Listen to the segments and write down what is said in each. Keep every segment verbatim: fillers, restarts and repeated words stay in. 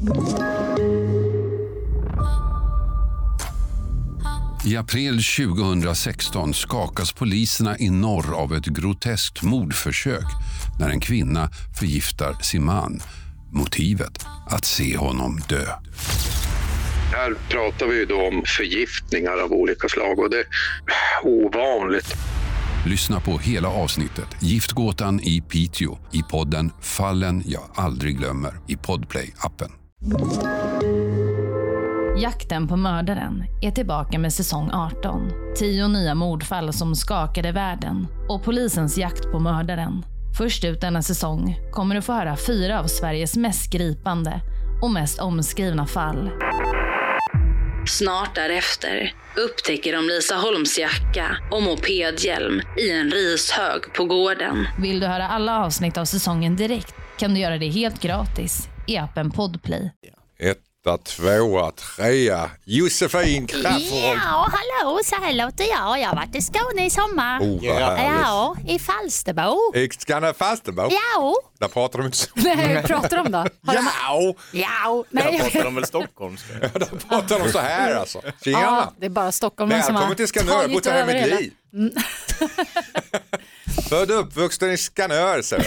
I april tjugohundrasexton skakas poliserna i norr av ett groteskt mordförsök när en kvinna förgiftar sin man. Motivet att se honom dö. Här pratar vi då om förgiftningar av olika slag och det är ovanligt. Lyssna på hela avsnittet Giftgåtan i Piteå i podden Fallen jag aldrig glömmer i Podplay-appen. Jakten på mördaren är tillbaka med säsong arton. Tio nya mordfall som skakade världen och polisens jakt på mördaren. Först ut denna säsong kommer du få höra fyra av Sveriges mest gripande och mest omskrivna fall. Snart därefter upptäcker de Lisa Holms jacka och mopedhjälm i en rishög på gården. Vill du höra alla avsnitt av säsongen direkt kan du göra det helt gratis i appen Podplay. Etta, tvåa, trea. Josefin Crafoord. Ja, hallå, så här låter jag. Jag har varit i Skåne i sommar. Oh, vad härligt. Ja, i Falsterbo. I Skåne Falsterbo? Ja. Där pratar de inte så. Nej, pratar de då? Har Ja. De... Ja. Nej. Där pratar de väl stockholmska? Ja, där pratar de så här alltså. Tjena. Ja, det är bara Stockholm som har Välkommen till Skanör, jag har bott här hela mitt liv. Mm. Född och uppvuxen i Skanör, så.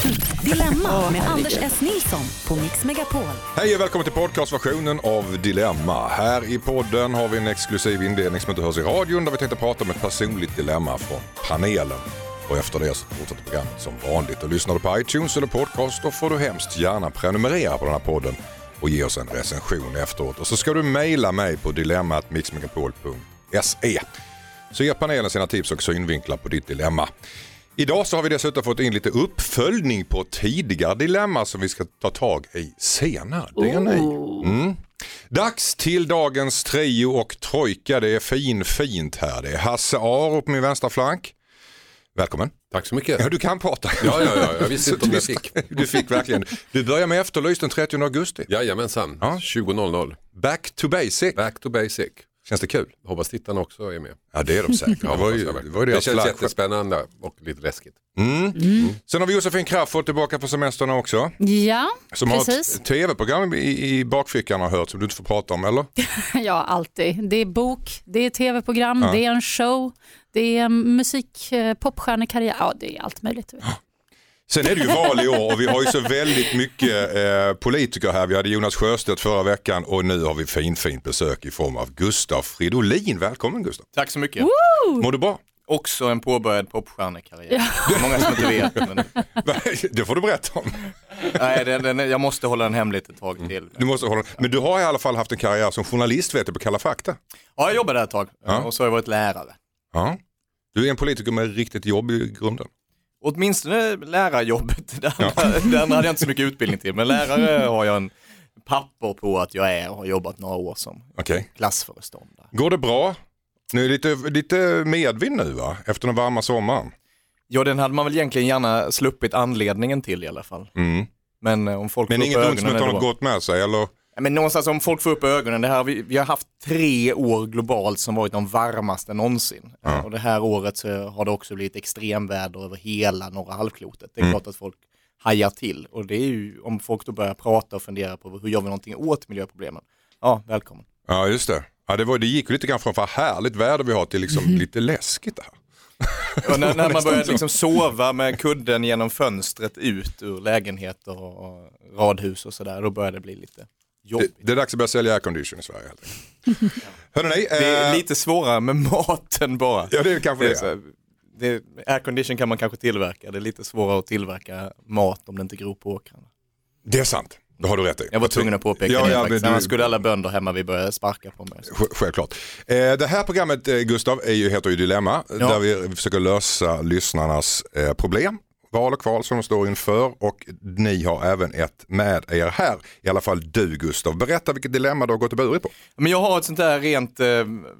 Dilemma med Anders S. Nilsson på Mix Megapol. Hej och välkommen till podcastversionen av Dilemma. Här i podden har vi en exklusiv inledning som inte hörs i radion där vi tänkte prata om ett personligt dilemma från panelen. Och efter det så fortsätter programmet som vanligt. Och lyssnar du på iTunes eller podcast då får du hemskt gärna prenumerera på den här podden och ge oss en recension efteråt. Och så ska du mejla mig på dilemma at mixmegapol punkt se. Så ger panelen sina tips och synvinklar på ditt dilemma. Idag så har vi dessutom fått in lite uppföljning på tidigare dilemma som vi ska ta tag i senare. Det är ni. Mm. Dags till dagens trio och trojka. Det är fin, fint här. Det är Hasse Aro på min vänstra flank. Välkommen. Tack så mycket. Ja, du kan prata. Ja, ja, ja. Jag visste inte om jag fick. Du fick verkligen. Du börjar med Efterlyst den trettionde augusti. Jajamensan, ja. tjugo noll noll. Back to basic. Back to basic. Känns det kul? Hoppas tittarna också är med. Ja, det är de säkert. Ja, det var ju, det var ju det känns jättespännande och lite läskigt. Mm. Mm. Sen har vi Josefin Crafoord tillbaka på semesterna också. Ja, som precis. Som har ett tv-program i, i bakfickan har hört som du inte får prata om, eller? Ja, alltid. Det är bok, det är tv-program, ja. Det är en show, det är musik, popstjärnekarriär. Ja, det är allt möjligt. Ja. Sen är det ju val i år och vi har ju så väldigt mycket eh, politiker här. Vi hade Jonas Sjöstedt förra veckan och nu har vi fin, fint besök i form av Gustav Fridolin. Välkommen Gustav. Tack så mycket. Woo! Mår du bra? Också en påbörjad popstjärnekarriär. Ja. Det är många som inte vet. Men... det får du berätta om. Nej, den, den, jag måste hålla den hemligt ett tag till. Du måste hålla, men du har i alla fall haft en karriär som journalist, vet du, på Kalla Fakta. Ja, jag jobbade där ett tag ja. och så har jag varit lärare. Ja. Du är en politiker med riktigt jobb i grunden. Åtminstone lärarjobbet, där, ja. där hade jag inte så mycket utbildning till. Men lärare har jag en papper på att jag är och har jobbat några år som okay. klassföreståndare. Går det bra? Nu är det lite, lite medvind nu va? Efter den varma sommaren. Ja, den hade man väl egentligen gärna sluppit anledningen till i alla fall. Mm. Men om folk Men inget ont som inte har något gott med sig, eller? Men någonstans om folk får upp ögonen, det här, vi, vi har haft tre år globalt som varit de varmaste någonsin. Ja. Och det här året så har det också blivit extremväder över hela norra halvklotet. Det är mm. klart att folk hajar till. Och det är ju, om folk då börjar prata och fundera på hur gör vi någonting åt miljöproblemen. Ja, välkommen. Ja, just det. Ja, det, var, det gick ju lite grann från för härligt väder vi har till liksom mm. lite läskigt det här. Och när, när man börjar liksom sova med kudden genom fönstret ut ur lägenheter och radhus och sådär, då börjar det bli lite... Det, det är dags att börja sälja aircondition i Sverige. Ja. Hörrni, det är äh... lite svårare med maten bara. Ja, det är kanske det. det, är det aircondition kan man kanske tillverka. Det är lite svårare att tillverka mat om det inte gror på åkrarna. Det är sant. Det har du rätt i. Jag var tvungen att påpeka ja, det ja, faktiskt. Du... Annars skulle alla bönder hemma vi börja sparka på mig. Självklart. Eh, det här programmet, eh, Gustav, är ju, heter ju Dilemma. Ja. Där vi försöker lösa lyssnarnas eh, problem. Val och kval som de står inför och ni har även ett med er här. I alla fall du Gustav. Berätta vilket dilemma du har gått och burit på. Men jag har ett sånt där rent eh,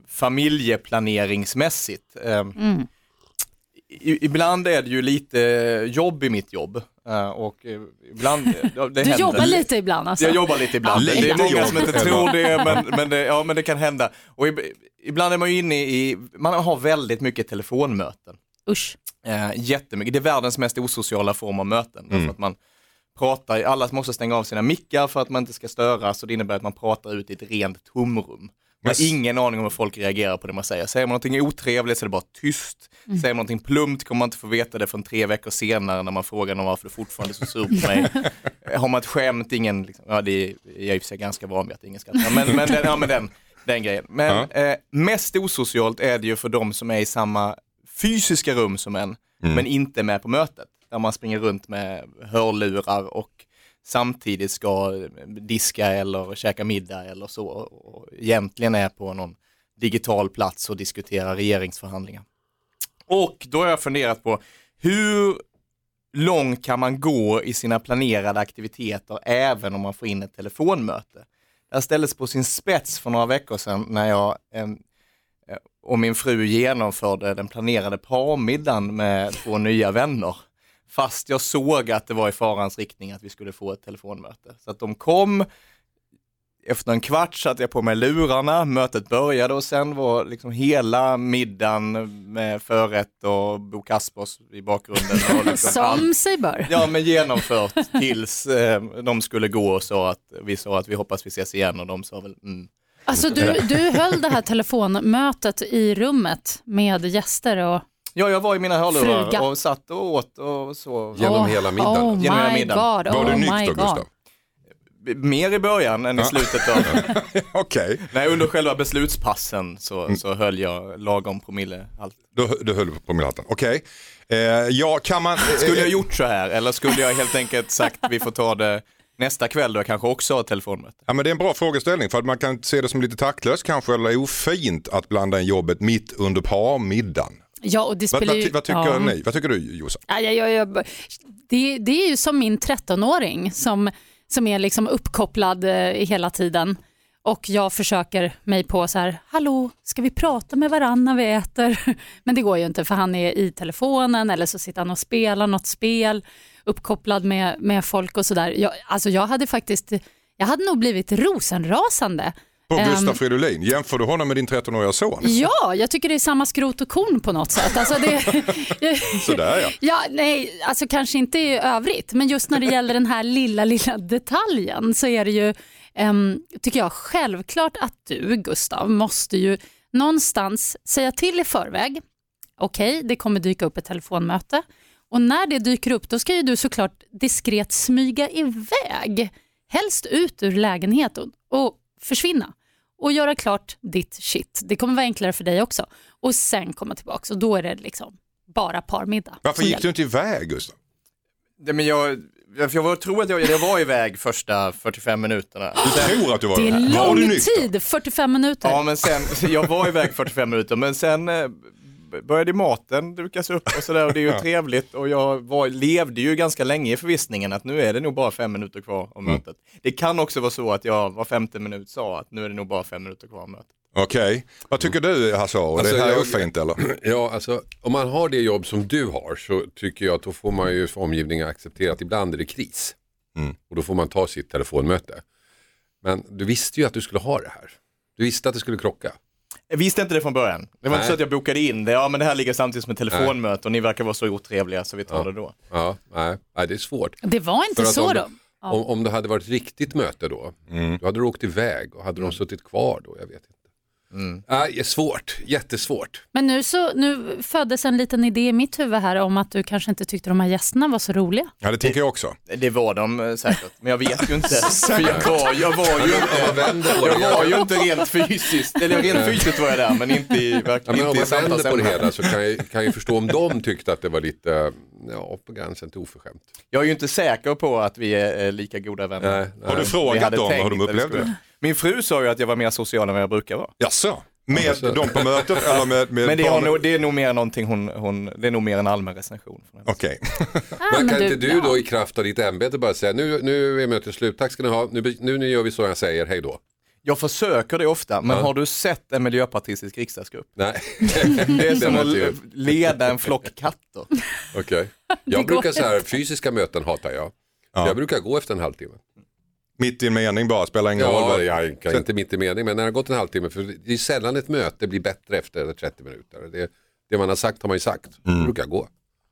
familjeplaneringsmässigt. Eh, mm. i, ibland är det ju lite jobb i mitt jobb. Uh, och uh, ibland, uh, det du jobbar lite ibland alltså? Jag jobbar lite ibland. Ja, det är många jobb. som inte tror det men, men det, ja, men det kan hända. Och ib- ibland är man ju inne i, man har väldigt mycket telefonmöten. Usch. Uh, jättemycket. Det är världens mest osociala form av möten. Mm. Därför att man pratar, alla måste stänga av sina mickar för att man inte ska störa, så det innebär att man pratar ut i ett rent tomrum. Man har ingen aning om hur folk reagerar på det man säger. Säger man någonting otrevligt så är det bara tyst. Mm. Säger man någonting plumpt kommer man inte få veta det från tre veckor senare när man frågar någon varför du fortfarande är så sur på mig. Har man ett skämt, ingen, liksom, ja det är jag i och för sig ganska van vid att ingen skrattar, men, men, den, ja, men den, den grejen. Men ja. eh, mest osocialt är det ju för de som är i samma fysiska rum som en, mm. men inte med på mötet. Där man springer runt med hörlurar och samtidigt ska diska eller käka middag eller så, och egentligen är på någon digital plats och diskuterar regeringsförhandlingar. Och då har jag funderat på hur långt kan man gå i sina planerade aktiviteter även om man får in ett telefonmöte. Det ställdes på sin spets för några veckor sedan när jag eh, och min fru genomförde den planerade parmiddagen med två nya vänner. Fast jag såg att det var i farans riktning att vi skulle få ett telefonmöte. Så att de kom, efter en kvart satt jag på mig lurarna, mötet började och sen var liksom hela middagen med förrätt och Bo Kaspers i bakgrunden. Och liksom Som allt, sig bör. Ja, men genomfört tills eh, de skulle gå och sa att vi sa att vi hoppas vi ses igen och de sa väl mm. Alltså du, du höll det här telefonmötet i rummet med gäster och... Ja, jag var i mina hörlurar och satt och åt och så. Genom oh, hela middagen. Oh Genom hela my middagen. God, oh var du my nykter, God. Gustav? Mer i början än i slutet av. Okej. Okay. Nej, under själva beslutspassen så, mm. så höll jag lagom promillehalt. Du, du höll på promillehalten, okej. Okay. Eh, ja, kan man... Skulle jag gjort så här eller skulle jag helt enkelt sagt vi får ta det nästa kväll då jag kanske också har ett telefonmöte? Ja, men det är en bra frågeställning för att man kan se det som lite taktlöst kanske eller ofint att blanda in jobbet mitt under parmiddagen. Ja, och det spelar vad, ju... vad, vad tycker ja. ni? Vad tycker du, Jossan? Ja, ja, ja, ja. Det, det är ju som min trettonåring som, som är liksom uppkopplad eh, hela tiden. Och jag försöker mig på så här, hallå, ska vi prata med varandra när vi äter? Men det går ju inte för han är i telefonen eller så sitter han och spelar något spel uppkopplad med, med folk och sådär. Jag, alltså jag hade faktiskt, jag hade nog blivit rosenrasande. På Gustav um, Fridolin, jämför du honom med din trettonåriga son? Ja, jag tycker det är samma skrot och korn på något sätt. Alltså det, Sådär ja. Ja, nej, alltså kanske inte i övrigt, men just när det gäller den här lilla, lilla detaljen så är det ju, um, tycker jag självklart att du, Gustav, måste ju någonstans säga till i förväg. Okej, okay, det kommer dyka upp ett telefonmöte. Och när det dyker upp, då ska ju du såklart diskret smyga iväg. Helst ut ur lägenheten och försvinna. Och göra klart ditt shit. Det kommer vara enklare för dig också. Och sen komma tillbaka. Och då är det liksom bara parmiddag. Varför gick du inte iväg, Gustav? Det, men jag, jag var, tror att jag, jag var iväg första fyrtiofem minuterna. Du tror att du var Det är iväg? lång tid, fyrtiofem minuter. Ja, men sen, jag var iväg fyrtiofem minuter. Men sen eh, började maten dukas upp och sådär. Och det är ju ja. trevligt. Och jag var, levde ju ganska länge i förvissningen att nu är det nog bara fem minuter kvar om mötet. Mm. Det kan också vara så att jag var femte minut sa att nu är det nog bara fem minuter kvar om mötet. Okej. Okay. Vad tycker du, Hasse? Är alltså, det här jag, ofint eller? Ja, alltså om man har det jobb som du har så tycker jag att då får man ju för omgivningen acceptera att ibland är det kris. Mm. Och då får man ta sitt telefonmöte. Men du visste ju att du skulle ha det här. Du visste att det skulle krocka. Jag visste inte det från början. Det var nej. Inte så att jag bokade in det. Ja, men det här ligger samtidigt som ett telefonmöte nej. Och ni verkar vara så otrevliga så vi tar ja. det då. Ja, nej. nej, det är svårt. Det var inte så om, då. Ja. Om, om det hade varit ett riktigt möte då, mm. då hade du åkt iväg och hade mm. de suttit kvar då, jag vet inte. Mm. Nej, svårt, jättesvårt. Men nu, så, nu föddes en liten idé i mitt huvud här om att du kanske inte tyckte de här gästerna var så roliga. Ja, det tänker jag också. Det, det var de säkert, men jag vet ju inte. För jag var, jag var ju inte, jag var ju inte rent fysiskt, eller rent fysiskt var jag där, men inte i verkligen. Ja, men om man vänder på det hela så kan jag, kan jag förstå om de tyckte att det var lite, ja, på gränsen till oförskämt. Jag är ju inte säker på att vi är lika goda vänner. Nej, nej. Har du frågat dem hur de upplevde det? Min fru sa ju att jag var mer social än vad jag brukar vara. Jaså? Med alltså. Dem på mötet eller med, med men det är, nog, det är nog mer någonting hon, hon det är nog mer en allmän recension. Okej. Okay. ah, men kan du, inte du då i kraft av ditt ämbete bara säga nu, nu är mötet slut, tack ska ni ha, nu, nu, nu gör vi så jag säger, hej då. Jag försöker det ofta, men ja. Har du sett en miljöpartistisk riksdagsgrupp? Nej. Det är som att leda en flock katter. Okej. Okay. Jag brukar så här, fysiska möten hatar jag. Ja. Jag brukar gå efter en halvtimme. Mitt i en mening bara, spelar ingen ja, roll. Ja, jag kan inte mitt i mening, men när det har gått en halvtimme, för det är sällan ett möte blir bättre efter trettio minuter. Det, det man har sagt har man ju sagt, mm. det brukar gå.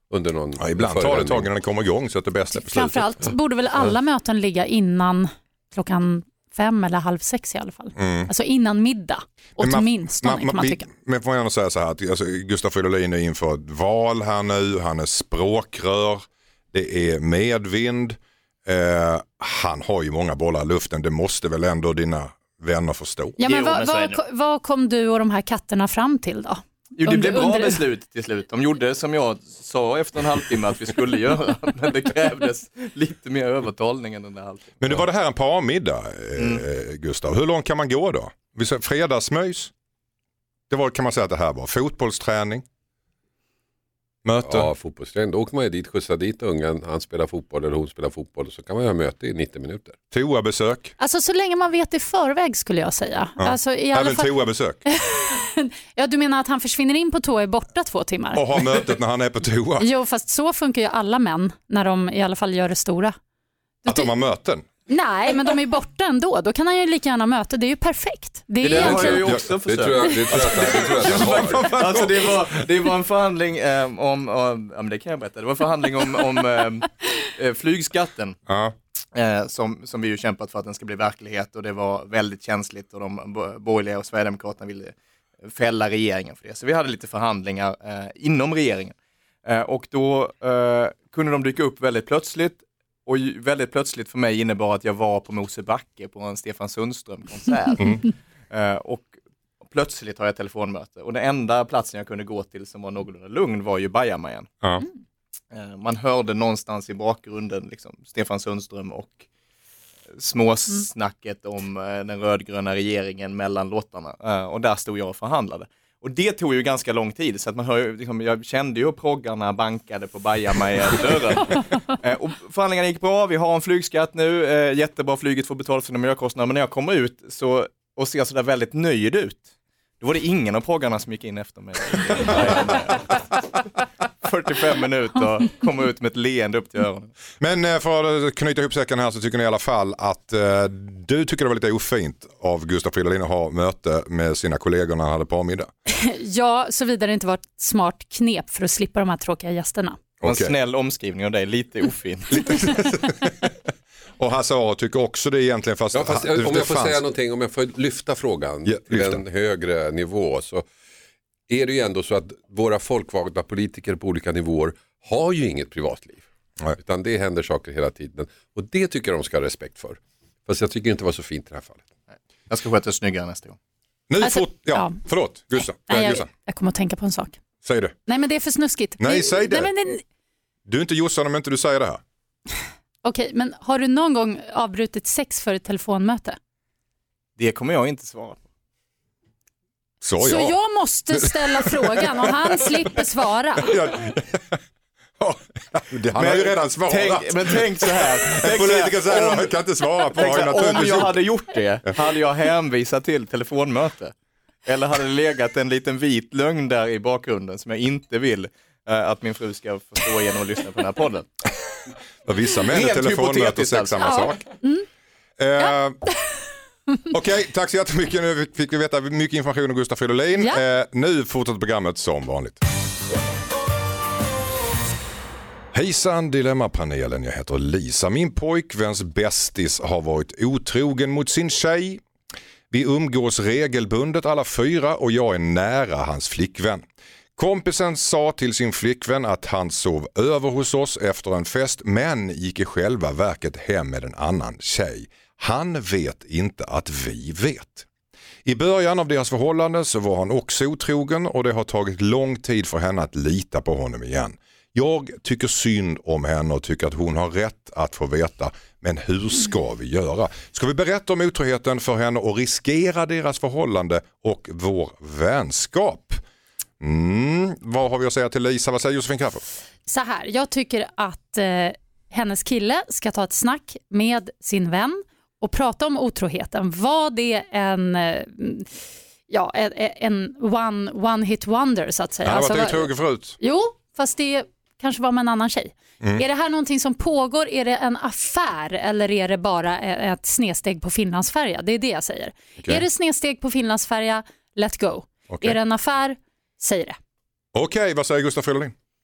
under någon... Ja, ibland tar det tag när den kommer igång så att det bästa är på slutet. Framförallt borde väl alla möten ligga innan klockan fem eller halv sex i alla fall. Mm. Alltså innan middag, åtminstone kan man tycka. Men får man gärna säga så här att alltså, Gustaf Fridolin är inför ett val här nu, han är språkrör, det är medvind, eh, han har ju många bollar i luften, det måste väl ändå dina vänner förstå. Ja, men vad, vad, vad kom du och de här katterna fram till då? Jo, det under, blev bra under... beslut till slut. De gjorde som jag sa efter en halvtimme att vi skulle göra. Men det krävdes lite mer övertalning än den där halvtimmen. Men det var det här en parmiddag, mm. eh, Gustav. Hur långt kan man gå då? Vi säger fredagsmys. Det var, kan man säga att det här var fotbollsträning. Möte. Ja, fotbollsträning. Då åker man ju dit, skjutsar dit ungen. Han spelar fotboll eller hon spelar fotboll. Så kan man ha möte i nittio minuter. Toabesök. Alltså så länge man vet i förväg skulle jag säga. Ja. Alltså, i alla Även fall... toabesök. Ja, du menar att han försvinner in på toa är borta två timmar? Och har mötet när han är på toa. Jo, fast så funkar ju alla män när de i alla fall gör det stora. Att de har möten? Nej, men de är borta ändå. Då kan han ju lika gärna möta. Det är ju perfekt. Det, är det egentligen... har jag ju också försökt. Det tror jag, det tror jag, det tror jag att han har. Alltså det var, det var en förhandling eh, om, om, ja, men det kan jag berätta. Det var en förhandling om, om eh, flygskatten. Ja. Eh, som, som vi ju kämpat för att den ska bli verklighet och det var väldigt känsligt och de borgerliga och Sverigedemokraterna ville fälla regeringen för det. Så vi hade lite förhandlingar eh, inom regeringen. Eh, och då eh, kunde de dyka upp väldigt plötsligt. Och väldigt plötsligt för mig innebar att jag var på Mosebacke på en Stefan Sundström-konsert. Mm. Uh, och plötsligt har jag telefonmöte. Och den enda platsen jag kunde gå till som var någorlunda lugn var ju Bajamajan. Mm. Uh, man hörde någonstans i bakgrunden liksom, Stefan Sundström och småsnacket mm. om uh, den rödgröna regeringen mellan låtarna. Uh, och där stod jag och förhandlade. Och det tog ju ganska lång tid så att man hör, liksom, jag kände ju proggarna bankade på Bajamaja-dörren. eh, och förhandlingarna gick bra, vi har en flygskatt nu, eh, jättebra, flyget får betala för sina miljökostnader. Men när jag kommer ut så, och ser sådär väldigt nöjd ut, då var det ingen av proggarna som gick in efter mig. fyrtiofem minuter och komma ut med ett leende upp till öronen. Men eh, för att knyta ihop säcken här så tycker ni i alla fall att eh, du tycker det var lite ofint av Gustaf Fridolin att ha möte med sina kollegor när han hade parmiddag. Ja, såvida det inte var ett smart knep för att slippa de här tråkiga gästerna. En Okay. snäll omskrivning av dig, lite ofint. Och Hasse A tycker också det egentligen fast... Ja, fast det, om jag det får fanns... säga någonting, om jag får lyfta frågan Ja, lyfta. till en högre nivå så är det ju ändå så att våra folkvalda politiker på olika nivåer har ju inget privatliv. Nej. Utan det händer saker hela tiden. Och det tycker jag de ska ha respekt för. Fast jag tycker inte det var så fint i det här fallet. Nej. Jag ska sköta snyggare nästa gång. Nu alltså, fort... ja. ja. Förlåt, Gustav. Nej, Gustav. jag, jag kommer att tänka på en sak. Säg det. Nej, men det är för snuskigt. Nej, säg det. Nej, men det... Du är inte Jossan om inte du säger det här. Okej, men har du någon gång avbrutit sex för ett telefonmöte? Det kommer jag inte svara på. Så, Så ja. jag måste ställa frågan och han slipper svara. Ja. Ja, det, han men, har ju redan svarat. Tänk, men tänk så här. En politiker säger att han kan inte svara på vad jag om jag hade gjort det, hade jag hänvisat till telefonmöte. Eller hade det legat en liten vit lögn där i bakgrunden som jag inte vill uh, att min fru ska förstå genom att lyssna på den här podden. Vissa män är telefonmöte och sex samma alltså. sak. Mm. Uh, ja. Okej, okay, tack så jättemycket. Nu fick vi veta mycket information om Gustaf Fridolin. Ja. Uh, nu fortsätter programmet som vanligt. Hejsan Dilemmapanelen, jag heter Lisa. Min pojkväns bästis har varit otrogen mot sin tjej. Vi umgås regelbundet alla fyra och jag är nära hans flickvän. Kompisen sa till sin flickvän att han sov över hos oss efter en fest men gick i själva verket hem med en annan tjej. Han vet inte att vi vet. I början av deras förhållande så var han också otrogen och det har tagit lång tid för henne att lita på honom igen. Jag tycker synd om henne och tycker att hon har rätt att få veta. Men hur ska vi göra? Ska vi berätta om otroheten för henne och riskera deras förhållande och vår vänskap? Mm, vad har vi att säga till Lisa? Vad säger Josefin Crafoord? Så här, jag tycker att eh, hennes kille ska ta ett snack med sin vän och prata om otroheten. Var det en... Eh, ja, en, en one, one hit wonder så att säga. Han har varit alltså, otrogen förut. Jo, fast det kanske var med en annan tjej. Mm. Är det här någonting som pågår? Är det en affär eller är det bara ett snedsteg på Finlandsfärja? Det är det jag säger. Okay. Är det snedsteg på Finlandsfärja? Let go. Okay. Är det en affär? Säg det. Okej, okay, vad säger Gustaf Fridolin?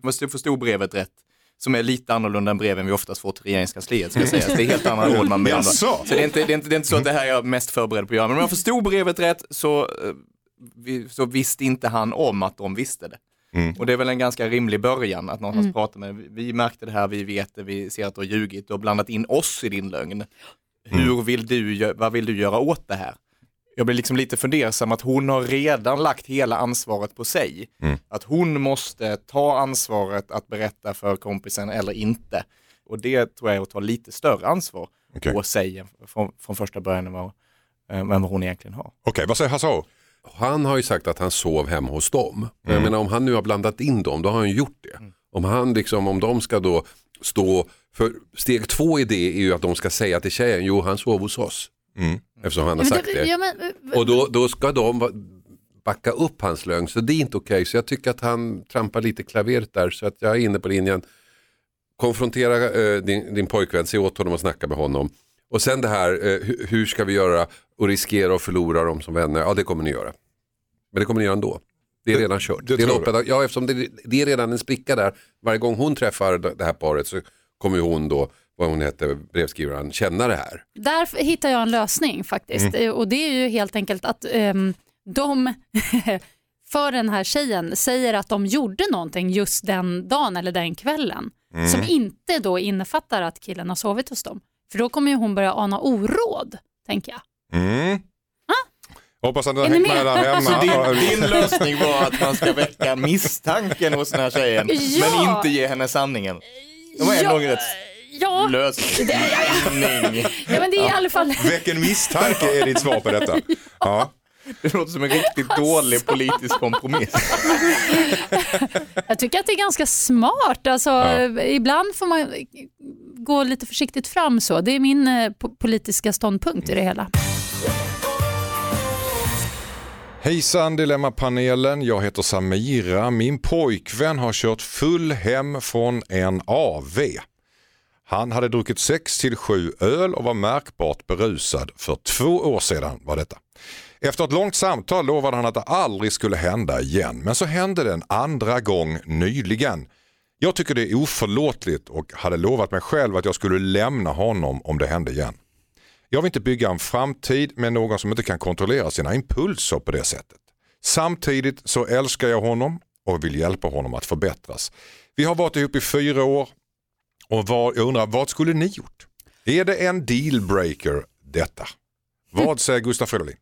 jag förstod brevet rätt, som är lite annorlunda än breven vi oftast får till regeringskansliet, ska sägas. Det är helt andra råd man behandlar. Så det är, inte, det, är inte, det är inte så att det här är jag mest förberedd på att göra. Men om jag förstod brevet rätt så, så visste inte han om att de visste det. Mm. Och det är väl en ganska rimlig början att någonstans mm. prata med. Vi märkte det här, vi vet det, vi ser att du har ljugit. Du har blandat in oss i din lögn. Hur mm. vill du, vad vill du göra åt det här? Jag blir liksom lite fundersam att hon har redan lagt hela ansvaret på sig. Mm. Att hon måste ta ansvaret att berätta för kompisen eller inte. Och det tror jag är att ta lite större ansvar okay. på sig från, från första början än vad, än vad hon egentligen har. Okej, okay, vad säger Hasso? Han har ju sagt att han sov hemma hos dem. Mm. Jag menar, om han nu har blandat in dem, då har han gjort det. Mm. Om han liksom, om de ska då stå, för steg två i det är ju att de ska säga till tjejen, jo han sov hos oss. Mm. Eftersom han har sagt det. Ja, men, och då, då ska de backa upp hans lögn, så det är inte okej. Okay. Så jag tycker att han trampar lite klaveret där, så att jag är inne på linjen. Konfrontera eh, din, din pojkvän, se åt honom och snacka med honom. Och sen det här, eh, hur, hur ska vi göra och riskera och förlora dem som vänner? Ja, det kommer ni göra. Men det kommer ni göra ändå. Det är redan kört. Det, det är loppet, ja, eftersom det, det är redan en spricka där. Varje gång hon träffar det här paret så kommer hon då, vad hon heter, brevskrivaren, känna det här. Där hittar jag en lösning faktiskt. Mm. Och det är ju helt enkelt att um, de för den här tjejen säger att de gjorde någonting just den dagen eller den kvällen. Mm. Som inte då innefattar att killen har sovit hos dem. För då kommer ju hon börja ana oråd, tänker jag. Mm. Hoppas att den hänger där hemma. Så din, din lösning var att man ska väcka misstanken hos den här tjejen, ja. Men inte ge henne sanningen. Det var ändå ja. rätt ja. lösning. Det, ja, ja. ja, men det är i alla fall... Väck en misstanke är ditt svar på detta. Ja. Ja. Det låter som en riktigt alltså. dålig politisk kompromiss. Jag tycker att det är ganska smart. Alltså, ja. Ibland får man gå lite försiktigt fram så. Det är min eh, politiska ståndpunkt i det hela. Hejsan Dilemma-panelen, jag heter Samira. Min pojkvän har kört full hem från en A V. Han hade druckit sex till sju öl och var märkbart berusad. För två år sedan var detta. Efter ett långt samtal lovade han att det aldrig skulle hända igen. Men så hände det en andra gång nyligen. Jag tycker det är oförlåtligt och hade lovat mig själv att jag skulle lämna honom om det hände igen. Jag vill inte bygga en framtid med någon som inte kan kontrollera sina impulser på det sättet. Samtidigt så älskar jag honom och vill hjälpa honom att förbättras. Vi har varit ihop i fyra år och vad, jag undrar, vad skulle ni gjort? Är det en dealbreaker detta? Vad säger Gustaf Fridolin?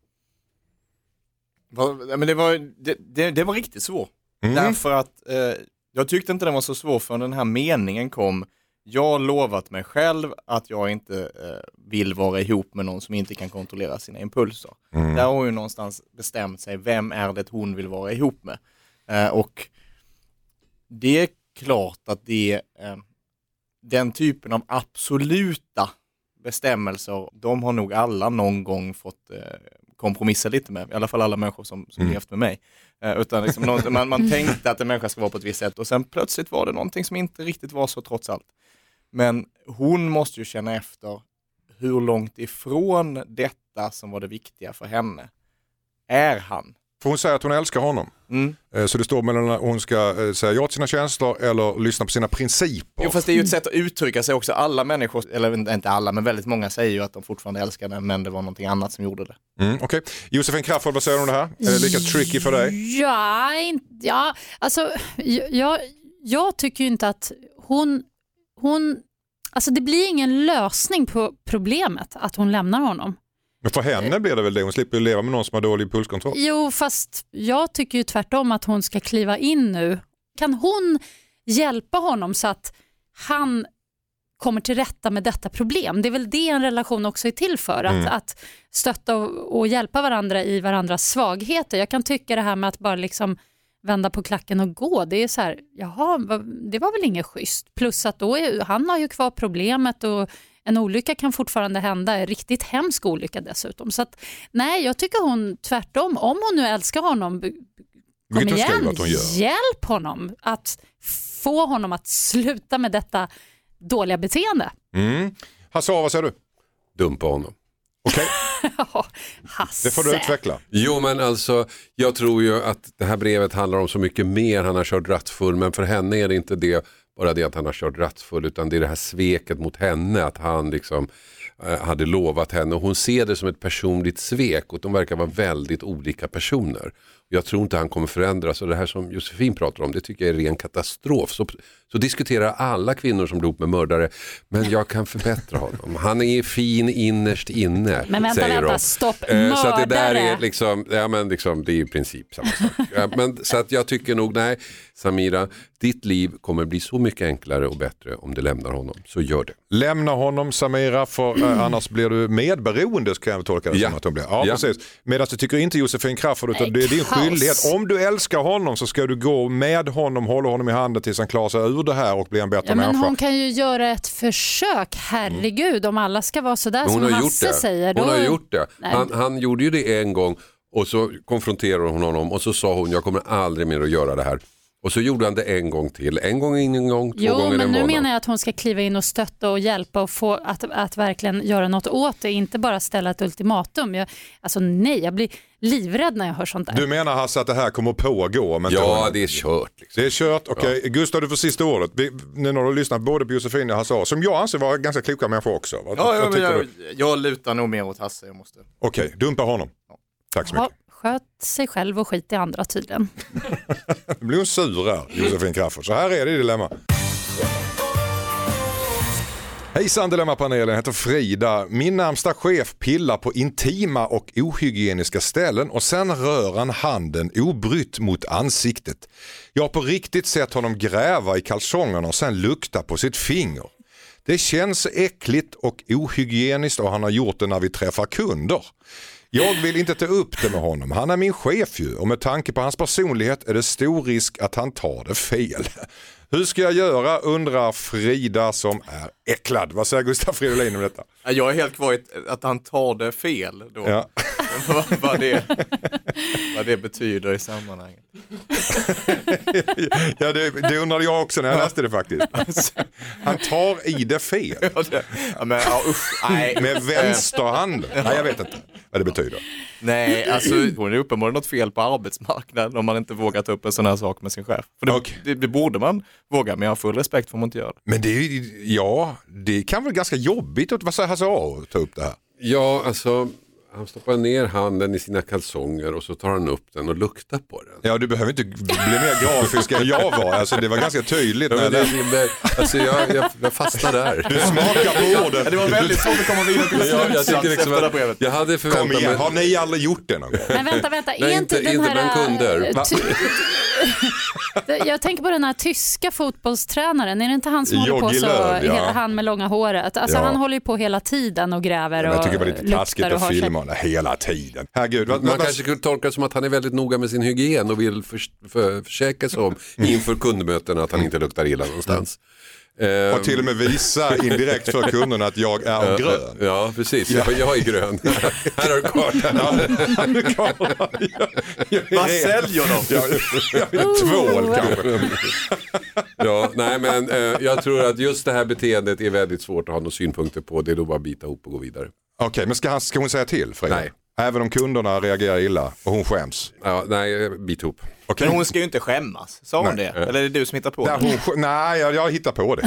Men det, var, det, det, det var riktigt svårt. Mm. Därför att eh, jag tyckte inte den var så svår förrän den här meningen kom. Jag har lovat mig själv att jag inte eh, vill vara ihop med någon som inte kan kontrollera sina impulser. Mm. Där har hon ju någonstans bestämt sig, vem är det hon vill vara ihop med? Eh, och det är klart att det eh, den typen av absoluta bestämmelser, de har nog alla någon gång fått eh, kompromissa lite med. I alla fall alla människor som, som mm. levt med mig. Eh, utan liksom något, man, man tänkte att en människa ska vara på ett visst sätt och sen plötsligt var det någonting som inte riktigt var så trots allt. Men hon måste ju känna efter hur långt ifrån detta som var det viktiga för henne är han. För hon säger att hon älskar honom. Mm. Så det står mellan att hon ska säga ja till sina känslor eller lyssna på sina principer. Jo, fast det är ju ett sätt att uttrycka sig också. Alla människor, eller inte alla, men väldigt många säger ju att de fortfarande älskar den, men det var någonting annat som gjorde det. Mm, Okej. Okay. Josefin Crafoord, vad säger du om det här? Är det lika tricky för dig? Ja, ja alltså jag, jag tycker ju inte att hon, hon, alltså det blir ingen lösning på problemet att hon lämnar honom. Men för henne blir det väl det, hon slipper ju leva med någon som har dålig impulskontroll. Jo, fast jag tycker ju tvärtom att hon ska kliva in nu. Kan hon hjälpa honom så att han kommer till rätta med detta problem? Det är väl det en relation också är till för, att, mm. att stötta och, och hjälpa varandra i varandras svagheter. Jag kan tycka det här med att bara liksom vända på klacken och gå, det är så här, jaha, det var väl inget schysst. Plus att då är, han har ju kvar problemet och en olycka kan fortfarande hända, en riktigt hemsk olycka dessutom. Så att, nej, jag tycker hon tvärtom, om hon nu älskar honom, kom igen, hjälp honom att få honom att sluta med detta dåliga beteende. Mm. Hasse, vad säger du? Dumpa honom. Okej. Okay. Hasse. Det får du utveckla. Jo, men alltså, jag tror ju att det här brevet handlar om så mycket mer. Han har kört rattfull, men för henne är det inte det, bara det att han har kört rattfull, utan det är det här sveket mot henne, att han liksom eh, hade lovat henne. Och hon ser det som ett personligt svek, och de verkar vara väldigt olika personer. Jag tror inte han kommer förändras, och det här som Josefin pratar om, det tycker jag är ren katastrof. Så, så diskuterar alla kvinnor som blir ihop med mördare, men jag kan förbättra honom. Han är fin innerst inne, men vänta, säger vänta, de. stopp, eh, mördare. Så att det där är liksom, ja men liksom, det är i princip samma sak. Ja, men, så att jag tycker nog, nej Samira, ditt liv kommer bli så mycket enklare och bättre om du lämnar honom, så gör det. Lämna honom, Samira, för äh, annars blir du medberoende, ska jag tolka det Ja. som att hon blir. Ja, Ja. precis. Medan du tycker inte Josefin Crafoord, utan det är din kaos. skyldighet. Om du älskar honom så ska du gå med honom, hålla honom i handen tills han klarar sig ur det här och blir en bättre Ja, men människa. hon kan ju göra ett försök, herregud, om alla ska vara sådär Men som hon har Hasse gjort det. säger. Då... Hon har gjort det. Nej. Han, han gjorde ju det en gång, och så konfronterade hon honom, och så sa hon, jag kommer aldrig mer att göra det här. Och så gjorde han det en gång till. En gång, en gång, två Jo, gånger men en nu månad. menar jag att hon ska kliva in och stötta och hjälpa och få att, att verkligen göra något åt det. Inte bara ställa ett ultimatum. Jag, alltså nej, jag blir livrädd när jag hör sånt där. Du menar Hasse att det här kommer pågå? Men Ja, inte... det är kört. Liksom. Det är kört. Okej, okay. Gustav, du får sista ordet. Vi, nu när du lyssnar både på Josefin och Hasse, som jag anser var ganska kloka människor också. Vad, Ja, ja, vad men tycker jag, du? jag lutar nog mer åt Hasse. Jag måste. Okej, okay, dumpa honom. Tack så mycket. Ja, sköt sig själv och skit i andra tydligen. Nu blir hon sur här, Josefin Crafoord. Så här är det i Dilemma. Hejsan Dilemma-panelen, jag heter Frida. Min närmsta chef pillar på intima och ohygieniska ställen och sen rör han handen obrytt mot ansiktet. Jag har på riktigt sett honom gräva i kalsongerna och sen lukta på sitt finger. Det känns äckligt och ohygieniskt och han har gjort det när vi träffar kunder. Jag vill inte ta upp det med honom. Han är min chef ju, och med tanke på hans personlighet är det stor risk att han tar det fel. Hur ska jag göra, undrar Frida som är äcklad. Vad säger Gustav Fridolin om detta? Jag är helt kvar i att han tar det fel då. Ja. vad, vad, det, vad det betyder i sammanhanget. Ja, det, det undrade jag också när jag läste det faktiskt. Han tar i det fel. Ja, det, ja, men, ja, usch, nej. Med vänsterhanden. Nej, jag vet inte vad det betyder. Nej, alltså hon är uppenbarligen något fel på arbetsmarknaden om man inte vågar ta upp en sån här sak med sin chef. För det, Okay. det, det borde man våga, men jag har full respekt för om man inte gör det. Men det är ja, det kan väl ganska jobbigt att, vad säger Hasse A, att ta upp det här? Ja, alltså, han stoppar ner handen i sina kalsonger och så tar han upp den och luktar på den. Ja, du behöver inte bli mer grafisk än jag var. Alltså, det var ganska tydligt. Ja, När det, det... det, alltså, jag, jag, jag fastnar där. Du smakar på orden. Ja, det var väldigt svårt att komma vidare till Ja, jag tycker liksom efter det här att, brevet. jag hade Kom förväntat igen, mig... har ni aldrig gjort det någon gång? Men vänta, vänta, är Nej, inte, inte- den inte här... bland kunder. äh, Va? ty- Jag tänker på den här tyska fotbollstränaren. Är det inte han som Jogi håller på så, Löw, ja. hela, han med långa håret? Alltså Ja. han håller ju på hela tiden och gräver Men och jag tycker det var lite taskigt luktar och att har sig. filma det hela tiden. Herregud, vad, Man vad, kanske kunde tolka det som att han är väldigt noga med sin hygien och vill för, för, försäkra sig om inför kundmötena att han inte luktar illa någonstans. Eh, och till och med visa indirekt för kunderna att jag är grön. Ja, precis. Jag, jag är grön. Här har du kartan. Vad säljer de? Jag, jag vill tvål kanske. Ja, nej, men eh, jag tror att just det här beteendet är väldigt svårt att ha några synpunkter på. Det är då bara att bita ihop och gå vidare. Okej, okay, men ska, han, ska hon säga till, Frida? Nej. Även om kunderna reagerar illa och hon skäms? Ja, nej, bit ihop. Okay. Men hon ska ju inte skämmas, sa hon Nej. det? Eller är det du som hittar på Nej, det? hon, sk- nej jag, jag hittar på det.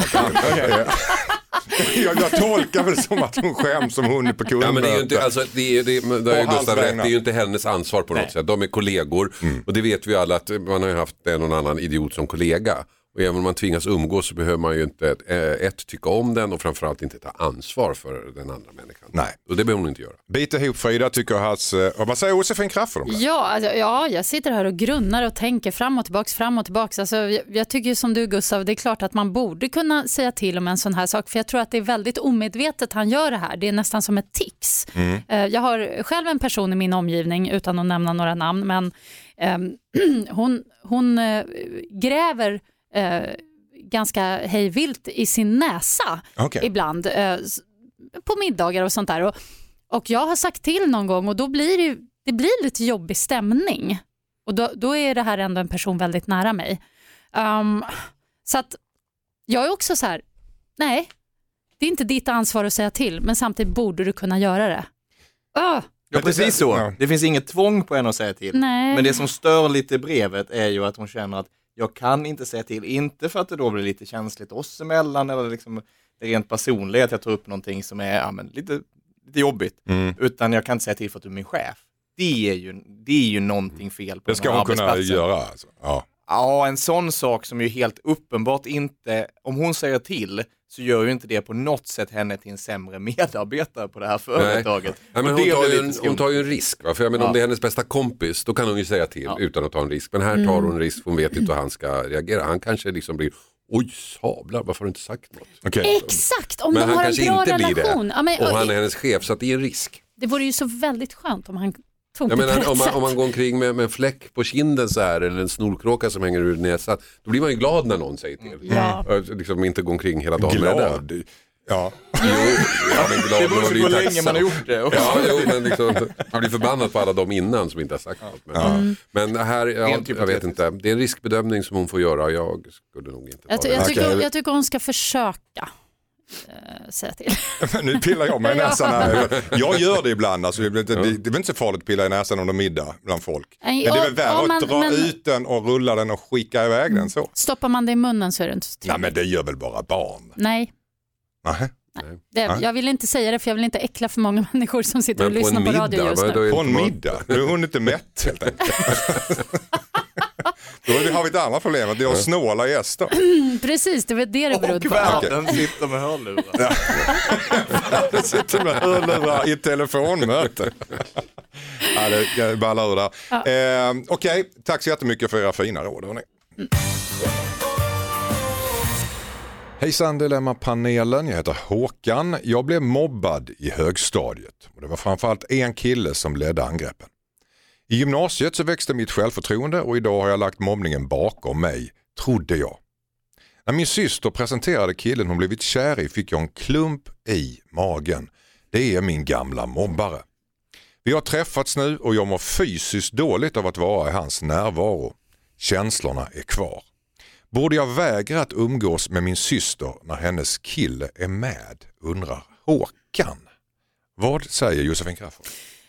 jag, jag tolkar väl som att hon skäms som hon är på kunderna. Ja, men det är ju inte, alltså, det är, det är, det är På hans Gustav rätt, vägnar. det är ju inte hennes ansvar på något Nej. sätt. De är kollegor och det vet vi alla att man har ju haft en och annan idiot som kollega. Och även om man tvingas umgås så behöver man ju inte ett, ett tycka om den och framförallt inte ta ansvar för den andra människan. Nej. Och det behöver hon inte göra. Bita ihop, Frida, tycker Hasse. Och vad säger Josefin Crafoord om det? Ja, alltså, ja, jag sitter här och grunnar och tänker fram och tillbaks, fram och tillbaks. Alltså, jag, jag tycker som du, Gustav, det är klart att man borde kunna säga till om en sån här sak. För jag tror att det är väldigt omedvetet han gör det här. Det är nästan som ett tics. Mm. Eh, Jag har själv en person i min omgivning, utan att nämna några namn, men eh, hon, hon eh, gräver eh, ganska hejvilt i sin näsa Okej. ibland. Eh, s- på middagar och sånt där. Och, och jag har sagt till någon gång och då blir det, det blir lite jobbig stämning. Och då, då är det här ändå en person väldigt nära mig. Um, så att jag är också så här, nej, det är inte ditt ansvar att säga till, men samtidigt borde du kunna göra det. Öh, Ja, precis så. Ja. Det finns inget tvång på henne att säga till. Nej. Men det som stör lite i brevet är ju att hon känner att jag kan inte säga till. Inte för att det då blir lite känsligt oss emellan eller liksom det rent personliga att jag tar upp någonting som är ja, men lite, lite jobbigt. Mm. Utan jag kan inte säga till för att du är min chef. Det är ju, det är ju någonting fel på det ska hon kunna göra alltså. Ja. Ja, en sån sak som ju helt uppenbart inte, om hon säger till så gör ju inte det på något sätt henne till en sämre medarbetare på det här företaget. Nej, men hon, tar ju en, hon tar ju en risk. Va? För jag menar, ja. Om det är hennes bästa kompis, då kan hon ju säga till ja. utan att ta en risk. Men här tar hon en risk, hon vet inte hur han ska reagera. Han kanske liksom blir, oj sablar, varför har du inte sagt något? Okay. Exakt, om men de har en bra inte relation. Ja, men, och han är hennes chef, så att det är en risk. Det vore ju så väldigt skönt om han tog jag det menar, på om, man, sätt. om man går omkring med, med en fläck på kinden så här, eller en snorkråka som hänger ur näsan, då blir man ju glad när någon säger till. Ja. Liksom inte gå omkring hela dagen glad. med det. Ja. Jo, ja, men glad, det beror på hur länge man har gjort det. Ja, jo, men liksom, man blir förbannad på alla de innan som inte har sagt något. Men, ja. men här, ja, jag vet inte, det är en riskbedömning som hon får göra och jag skulle nog inte ta jag, ty- det. jag, tycker, jag tycker hon ska försöka äh, säga till. Nu pillar jag mig i näsan här. Jag gör det ibland, alltså, det, det, det, det är väl inte så farligt att pilla i näsan under middag bland folk. Men det är väl värre ja, man, att dra men... ut den och rulla den och skicka iväg mm. den så. Stoppar man det i munnen så är det inte så trevligt. Ja, men det gör väl bara barn? Nej. Nej. Nej. Det, jag vill inte säga det för jag vill inte äckla för många människor som sitter och lyssnar på, på radio just nu. På en middag? Nu är hon inte mätt helt enkelt. Då har vi ett annat problem, att det är snåla gäster. Mm, precis, det var det det berodde på. Och världen sitter med hörlurar. Världen sitter med hörlurar i ett telefonmöte. Ja, det ballar ur där. Ja. Eh, Okej, okay. Tack så jättemycket för era fina råd. Hörni. Mm. Hejsan Dilemma-panelen, jag heter Håkan. Jag blev mobbad i högstadiet och det var framförallt en kille som ledde angreppen. I gymnasiet så växte mitt självförtroende och idag har jag lagt mobbningen bakom mig, trodde jag. När min syster presenterade killen hon blivit kär i fick jag en klump i magen. Det är min gamla mobbare. Vi har träffats nu och jag mår fysiskt dåligt av att vara i hans närvaro. Känslorna är kvar. Borde jag vägra att umgås med min syster när hennes kille är med, undrar Håkan. Vad säger Josefin Crafoord?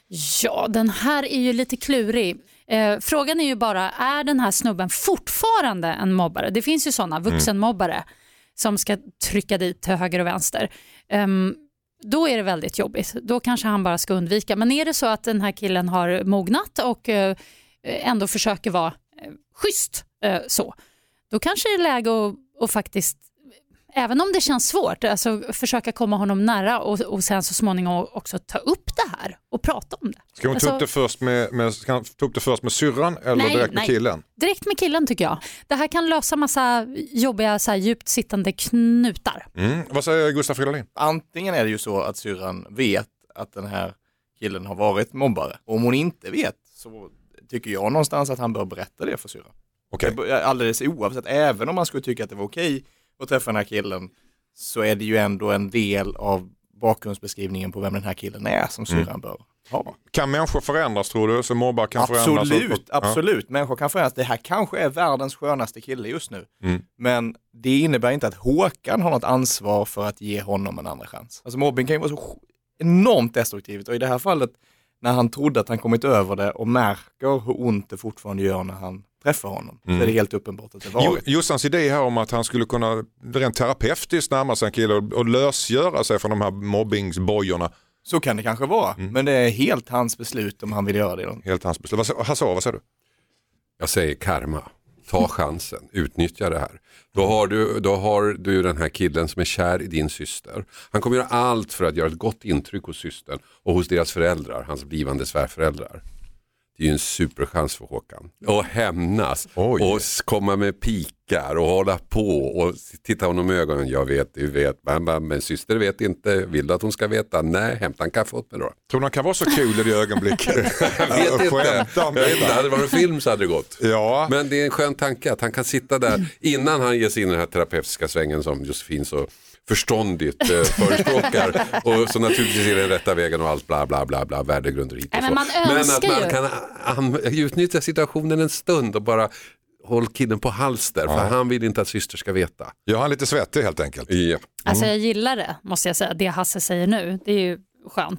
Ja, den här är ju lite klurig. Eh, frågan är ju bara, är den här snubben fortfarande en mobbare? Det finns ju sådana vuxenmobbare mm. som ska trycka dit till höger och vänster. Um, då är det väldigt jobbigt. Då kanske han bara ska undvika. Men är det så att den här killen har mognat och eh, ändå försöker vara eh, schysst eh, så, då kanske det är läge att, att faktiskt, även om det känns svårt, alltså försöka komma honom nära och, och sen så småningom också ta upp det här och prata om det. Ska hon alltså, ta upp det först med, med, ska hon ta upp det först med syrran eller nej, direkt med nej. killen? Direkt med killen tycker jag. Det här kan lösa massa jobbiga, så här, djupt sittande knutar. Mm. Vad säger Gustaf Fridolin? Antingen är det ju så att syrran vet att den här killen har varit mobbare. Och om hon inte vet så tycker jag någonstans att han bör berätta det för syrran. Okay. Alldeles oavsett, även om man skulle tycka att det var okej att träffa den här killen, så är det ju ändå en del av bakgrundsbeskrivningen på vem den här killen är som syrran mm. bör ha. Kan människor förändras, tror du? Så mobbar kan absolut, förändras? Absolut, absolut. Ja. Människor kan förändras. Det här kanske är världens skönaste kille just nu. Mm. Men det innebär inte att Håkan har något ansvar för att ge honom en andra chans. Alltså mobbing kan ju vara så enormt destruktivt, och i det här fallet när han trodde att han kommit över det och märker hur ont det fortfarande gör när han träffar honom. Mm. Så är det helt uppenbart att det var. Jossans idé här om att han skulle kunna rent terapeutiskt närma sig en kille och, och lösgöra sig från de här mobbingsbojorna. Så kan det kanske vara. Mm. Men det är helt hans beslut om han vill göra det. Helt hans beslut. Vad, Hasso, vad säger du? Jag säger karma. Ta chansen. Utnyttja det här. Då har, du, då har du den här killen som är kär i din syster. Han kommer göra allt för att göra ett gott intryck hos systern och hos deras föräldrar, hans blivande svärföräldrar. Det är ju en superchans för Håkan. Och hämnas. Oj. Och komma med pikar och hålla på och titta honom i ögonen. Jag vet, du vet. Men, men syster vet inte. Vill du att hon ska veta? Nej, hämta en kaffe åt mig då. Tror du han kan vara så kul i det ögonblicket? Jag vet inte. Jag vet inte. Hade det varit en film så hade det gått. Ja. Men det är en skön tanke att han kan sitta där innan han ger sig in i den här terapeutiska svängen som Josefin så förståndigt eh, förespråkar, och så naturligtvis är det den rätta vägen och allt bla bla bla bla värdegrunder hit och men, så. man Men att man ju. kan an, utnyttja situationen en stund och bara håll killen på halster, ja. För han vill inte att syster ska veta. Ja, han är lite svettig helt enkelt. Ja. Mm. Alltså jag gillar det, måste jag säga. Det Hasse säger nu, det är ju skönt.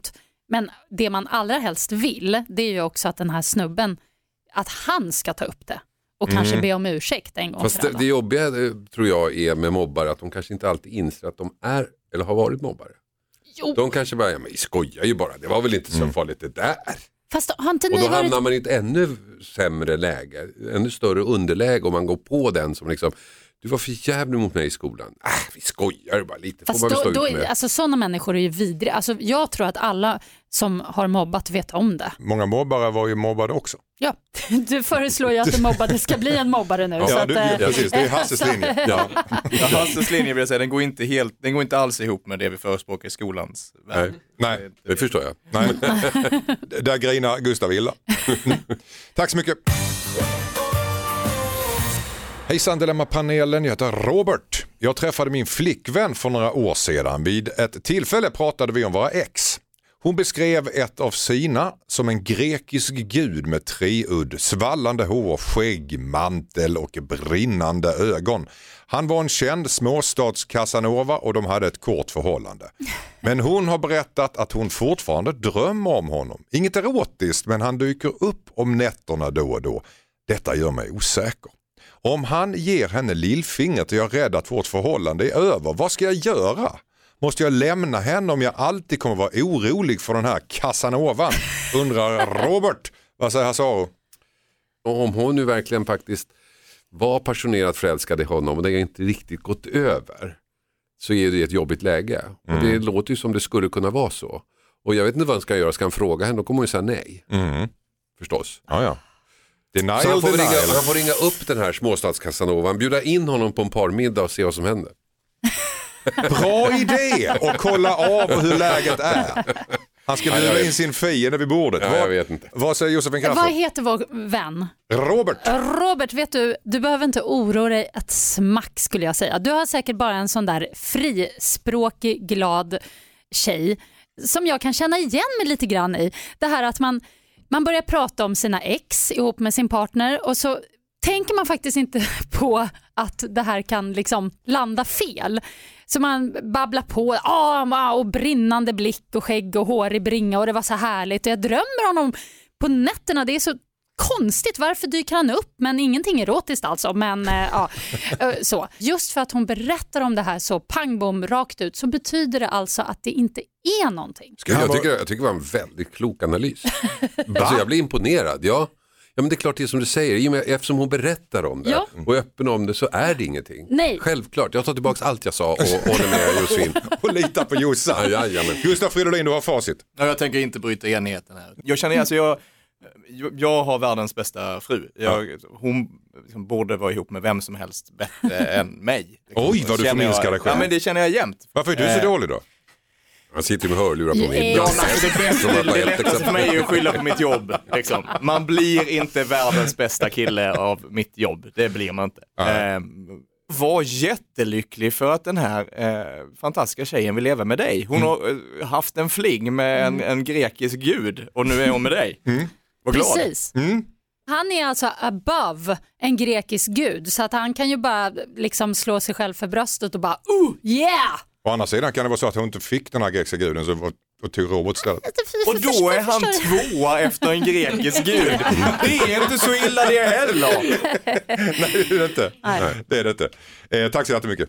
Men det man allra helst vill, det är ju också att den här snubben, att han ska ta upp det. Och kanske Mm. be om ursäkt en gång Fast för det, alla. det jobbiga tror jag är med mobbare att de kanske inte alltid inser att de är eller har varit mobbare. Jo. De kanske bara, ja, men vi skojar ju bara, det var väl inte så farligt det där. Fast har inte Och ni då varit... hamnar man i ett ännu sämre läge, ännu större underläge om man går på den som liksom, du var för jävlig mot mig i skolan. Äh, vi skojar bara lite, Fast får man då, stå då, ut med. alltså, sådana människor är ju vidriga. Alltså, jag tror att alla som har mobbat vet om det. Många mobbare var ju mobbade också. Ja, du föreslår ju att den mobbade ska bli en mobbare nu. Ja, så att, du, eh, ja precis. Det är Hasses linje. Ja. Ja, Hasses linje vill jag säga, den går inte helt, den går inte alls ihop med det vi förespråkar i skolans värld. Nej, Nej, det förstår jag. nej. Där grinar Gustav illa. Tack så mycket. Hejsan Dilemma-panelen, jag heter Robert. Jag träffade min flickvän för några år sedan. Vid ett tillfälle pratade vi om våra ex. Hon beskrev ett av sina som en grekisk gud med treudd, svallande hår, skägg, mantel och brinnande ögon. Han var en känd småstads-Casanova och de hade ett kort förhållande. Men hon har berättat att hon fortfarande drömmer om honom. Inget erotiskt, men han dyker upp om nätterna då och då. Detta gör mig osäker. Om han ger henne lillfingret är jag rädd att vårt förhållande är över. Vad ska jag göra? Måste jag lämna henne om jag alltid kommer vara orolig för den här Casanovan? Undrar Robert. Vad säger Hasaro? Om hon nu verkligen faktiskt var passionerat förälskad i honom och det har inte riktigt gått över, så är det ett jobbigt läge. Mm. Och det låter ju som det skulle kunna vara så. Och jag vet inte vad han ska göra. Ska han fråga henne? Då kommer hon ju säga nej. Mm. Förstås. Ja, ja. Denial, Så han får, denial. ringa, han får ringa upp den här småstads-Casanovan, bjuda in honom på en parmiddag och se vad som händer. Bra idé! Och kolla av hur läget är. Han ska bjuda in sin fiende vid bordet. Ja, vad, jag vet inte. Vad säger Josefin vad Crafoord? heter vår vän? Robert. Robert, vet du, du behöver inte oroa dig ett smack skulle jag säga. Du har säkert bara en sån där frispråkig, glad tjej som jag kan känna igen mig lite grann i. Det här att man, man börjar prata om sina ex ihop med sin partner och så tänker man faktiskt inte på att det här kan liksom landa fel. Så man babblar på ah, och brinnande blick och skägg och hår i bringa och det var så härligt. Och jag drömmer honom på nätterna. Det är så konstigt. Varför dyker han upp? Men ingenting erotiskt alltså. Men äh, ja, så. Just för att hon berättar om det här så pang bom rakt ut så betyder det alltså att det inte är någonting. Jag, jag, tycker, jag tycker det var en väldigt klok analys. Alltså jag blir imponerad, ja. Ja, men det är klart det är som du säger, i och med, eftersom hon berättar om det Ja. och är öppen om det så är det ingenting. Nej. Självklart, jag tar tillbaka allt jag sa och håller med Josefin. Och lita på Jossan. Ja, ja, men. Gustav Fridolin, du har facit. Ja, jag tänker inte bryta enigheten här. Jag känner alltså jag, jag har världens bästa fru. Jag, hon liksom borde vara ihop med vem som helst bättre än mig. Oj, vad du Känner förminskar jag- dig själv. Ja, men det känner jag jämt. Varför är du så Eh, dålig då? Han sitter med hörlurar på mig. Ja, nej, det, bästa, det, det lättaste för mig är att skylla på mitt jobb. Liksom. Man blir inte världens bästa kille av mitt jobb. Det blir man inte. Eh, var jättelycklig för att den här eh, fantastiska tjejen vill leva med dig. Hon har eh, haft en fling med en, en grekisk gud och nu är hon med dig. Var glad. Precis. Mm. Han är alltså above en grekisk gud så att han kan ju bara liksom slå sig själv för bröstet och bara oh yeah! Å andra sidan kan det vara så att hon inte fick den här grekiska guden så var, och tog Robert stället. Och då är han tvåa efter en grekisk gud. Det är inte så illa det heller. Nej, det är det inte. Nej. Det är det inte. Eh, tack så jättemycket.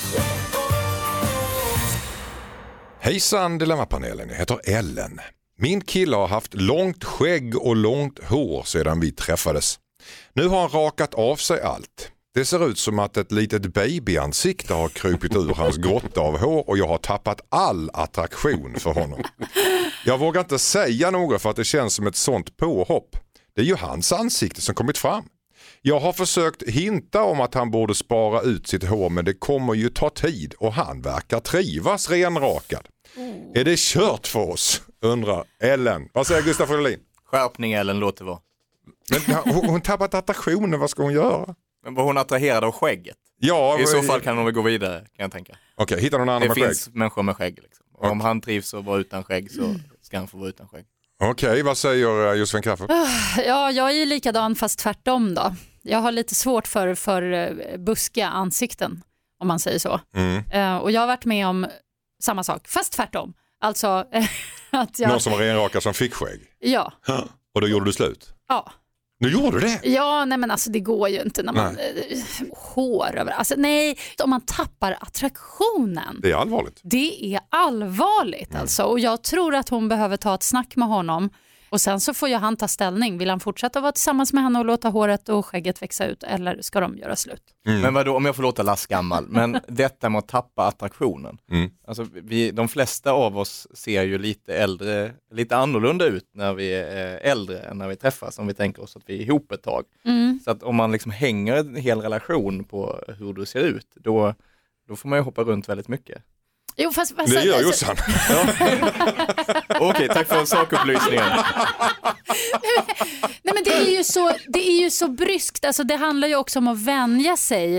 Hejsan Dilemmapanelen, jag heter Ellen. Min kille har haft långt skägg och långt hår sedan vi träffades. Nu har han rakat av sig allt. Det ser ut som att ett litet babyansikte har krupit ur hans grotta av hår och jag har tappat all attraktion för honom. Jag vågar inte säga något för att det känns som ett sånt påhopp. Det är ju hans ansikte som kommit fram. Jag har försökt hinta om att han borde spara ut sitt hår men det kommer ju ta tid och han verkar trivas renrakad. Mm. Är det kört för oss? Undrar Ellen. Vad säger Gustav Fridolin? Skärpning Ellen, låt det vara. Men hon, hon tappat attraktionen, vad ska hon göra? Men var hon attraherad av skägget? Ja, I så fall kan hon väl gå vidare, kan jag tänka. Okej, okay, hitta någon annan det med skägg. finns människor med skägg. Liksom. Okay. Om han trivs att vara utan skägg så ska han få vara utan skägg. Okej, okay, vad säger Josefin Crafoord? Ja, jag är ju likadan fast tvärtom då. Jag har lite svårt för, för buskiga ansikten, om man säger så. Mm. Uh, och jag har varit med om samma sak, fast tvärtom. Alltså, att jag... Någon som var renrakad som fick skägg? Ja. Och då gjorde du slut? Ja. Nu gjorde du det? Ja, nej men alltså det går ju inte när man nej. hår över. Alltså nej, om man tappar attraktionen. Det är allvarligt. Det är allvarligt mm. alltså. Och jag tror att hon behöver ta ett snack med honom. Och sen så får ju han ta ställning. Vill han fortsätta vara tillsammans med henne och låta håret och skägget växa ut? Eller ska de göra slut? Mm. Men vadå, om jag får låta lastgammal. Men detta med att tappa attraktionen. Mm. Alltså vi, de flesta av oss ser ju lite äldre, lite annorlunda ut när vi är äldre än när vi träffas. Om vi tänker oss att vi är ihop ett tag. Mm. Så att om man liksom hänger en hel relation på hur du ser ut. Då, då får man ju hoppa runt väldigt mycket. Jo, fast, fast, det gör Jossan. Ja. Okej, okay, tack för sakupplysningen. Nej, men det är ju så, det är ju så bryskt. Alltså, det handlar ju också om att vänja sig.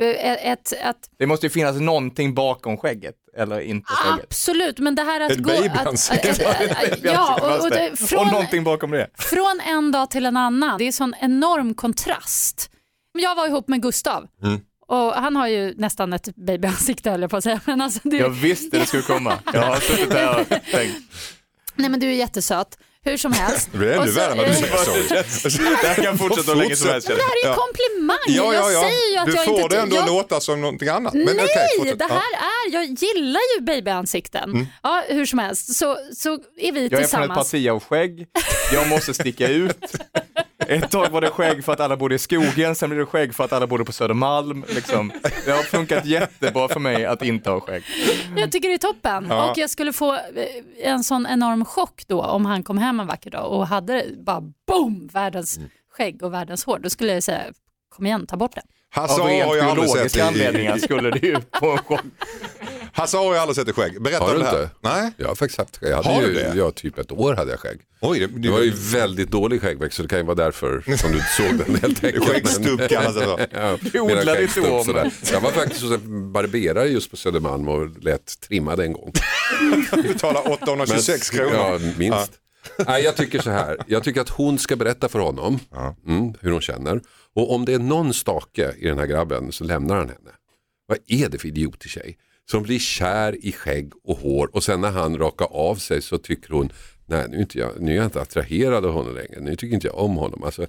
Ett, ett... Det måste ju finnas någonting bakom skägget, eller inte skägget. Absolut, men det här att ett gå... Babyansikte. Ja, och, och, det, från, och någonting bakom det. Från en dag till en annan. Det är sån enorm kontrast. Jag var ihop med Gustav. Mm. Och han har ju nästan ett babyansikte, eller på att säga. Men alltså det... Jag visste det skulle komma. Jag har suttit här och tänkt. Nej, men du är jättesöt. Hur som helst. Det är ännu värre när du säger så. Det här kan fortsätta och länge som helst. Det här är en komplimang. Ja, ja, ja. Jag säger ju att du jag får inte... det ändå jag... låta som någonting annat. Men, nej, okay, det här är... Jag gillar ju babyansikten. Mm. Ja, hur som helst. Så, så är vi jag tillsammans. Jag är från ett parti av skägg. Jag måste sticka ut. Ett tag var det skägg för att alla bodde i skogen. Sen blev det skägg för att alla bodde på Södermalm. Liksom. Det har funkat jättebra för mig att inte ha skägg. Jag tycker det är toppen. Ja. Och jag skulle få en sån enorm chock då om han kom hem en vacker dag och hade bara boom, världens mm. skägg och världens hår. Då skulle jag säga, kom igen, ta bort det. Hasse har jag aldrig sett i... anledningar skulle det ju på en chock. Hasse har jag aldrig sett i skägg. Berätta har om det här. Inte? Nej. Jag har faktiskt haft skägg. Jag hade har ju, det? Jag typ ett år hade jag skägg. Oj, det, det, det var ju väldigt dålig skäggväxt, så det kan ju vara därför som du såg den helt enkelt. Skäggstubb kallas det då. Ja, du odlar lite om. Jag var faktiskt hos en barberare just på Södermalm och lät trimma den en gång. Du betalar åttahundratjugosex kronor. Ja, minst. Ja. Nej, jag tycker så här. Jag tycker att hon ska berätta för honom ja. mm, hur hon känner. Och om det är någon stake i den här grabben så lämnar han henne. Vad är det för idiot i tjej? Som blir kär i skägg och hår. Och sen när han rakar av sig så tycker hon, nej nu är, inte jag, nu är jag inte attraherad av honom längre. Nu tycker inte jag om honom. Alltså,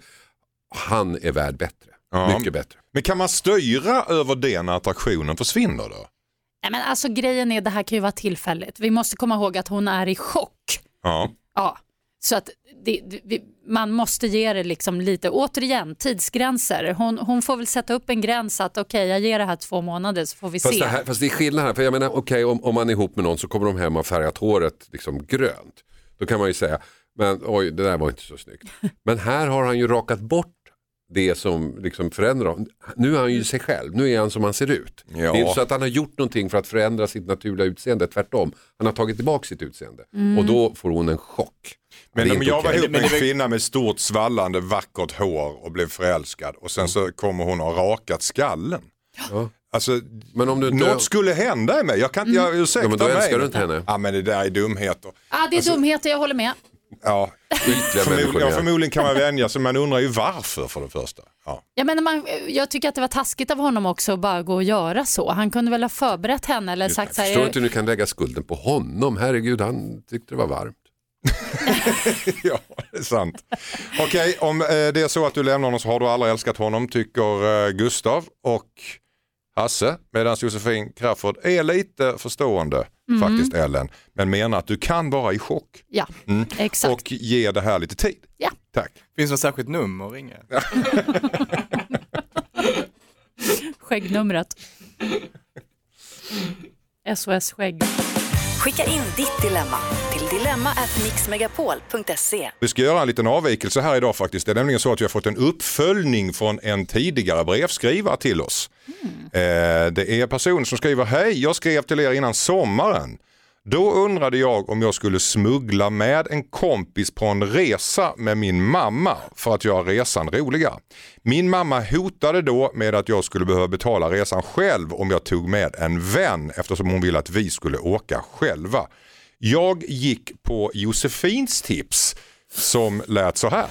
han är värd bättre. Ja. Mycket bättre. Men kan man styra över det när attraktionen försvinner då? Nej, men alltså grejen är, det här kan ju vara tillfälligt. Vi måste komma ihåg att hon är i chock. Ja. Ja. Så att det, det, man måste ge det liksom lite, återigen, tidsgränser. Hon, hon får väl sätta upp en gräns att okej, okay, jag ger det här två månader så får vi fast se. Det här, fast det är skillnad här, för jag menar okej, okay, om, om man är ihop med någon så kommer de hem och färgat håret liksom grönt. Då kan man ju säga, men oj, det där var inte så snyggt. Men här har han ju rakat bort det som liksom förändrar. Nu är han ju sig själv, nu är han som han ser ut. Ja. Det är inte så att han har gjort någonting för att förändra sitt naturliga utseende, tvärtom. Han har tagit tillbaka sitt utseende. Mm. Och då får hon en chock. Men om jag var ihop med en kvinna med stort svallande vackert hår och blev förälskad och sen så kommer hon och rakat skallen. Ja. Alltså, men om du inte... något skulle hända i mig. Jag kan inte, jag ursäkta ja, men då älskar mig. Du inte henne. Ja, men det där är dumheter. Ja, det är alltså, dumheter, jag håller med. Ja, förmodligen, ja, förmodligen kan man vänja sig, men undrar ju varför för det första. Ja. Ja, men man, jag tycker att det var taskigt av honom också att bara gå och göra så. Han kunde väl ha förberett henne eller sagt jag så här. Förstår inte hur du kan lägga skulden på honom. Herregud, han tyckte det var varmt. Ja, det är sant. Okej, okay, om eh, det är så att du lämnar honom så har du aldrig älskat honom, tycker eh, Gustav och Hasse, medan Josefin Crafoord är lite förstående, mm. faktiskt Ellen, men menar att du kan vara i chock. Ja, mm. exakt. Och ge det här lite tid. Ja. Tack. Finns det ett särskilt nummer att ringa? Skäggnumret. S O S skägg. Skicka in ditt dilemma till dilemma at mixmegapol punkt se. Vi ska göra en liten avvikelse här idag faktiskt. Det är nämligen så att vi har fått en uppföljning från en tidigare brevskrivare till oss. Mm. Eh, det är en person som skriver: hej, jag skrev till er innan sommaren. Då undrade jag om jag skulle smuggla med en kompis på en resa med min mamma för att göra resan roligare. Min mamma hotade då med att jag skulle behöva betala resan själv om jag tog med en vän, eftersom hon ville att vi skulle åka själva. Jag gick på Josefins tips som lät så här.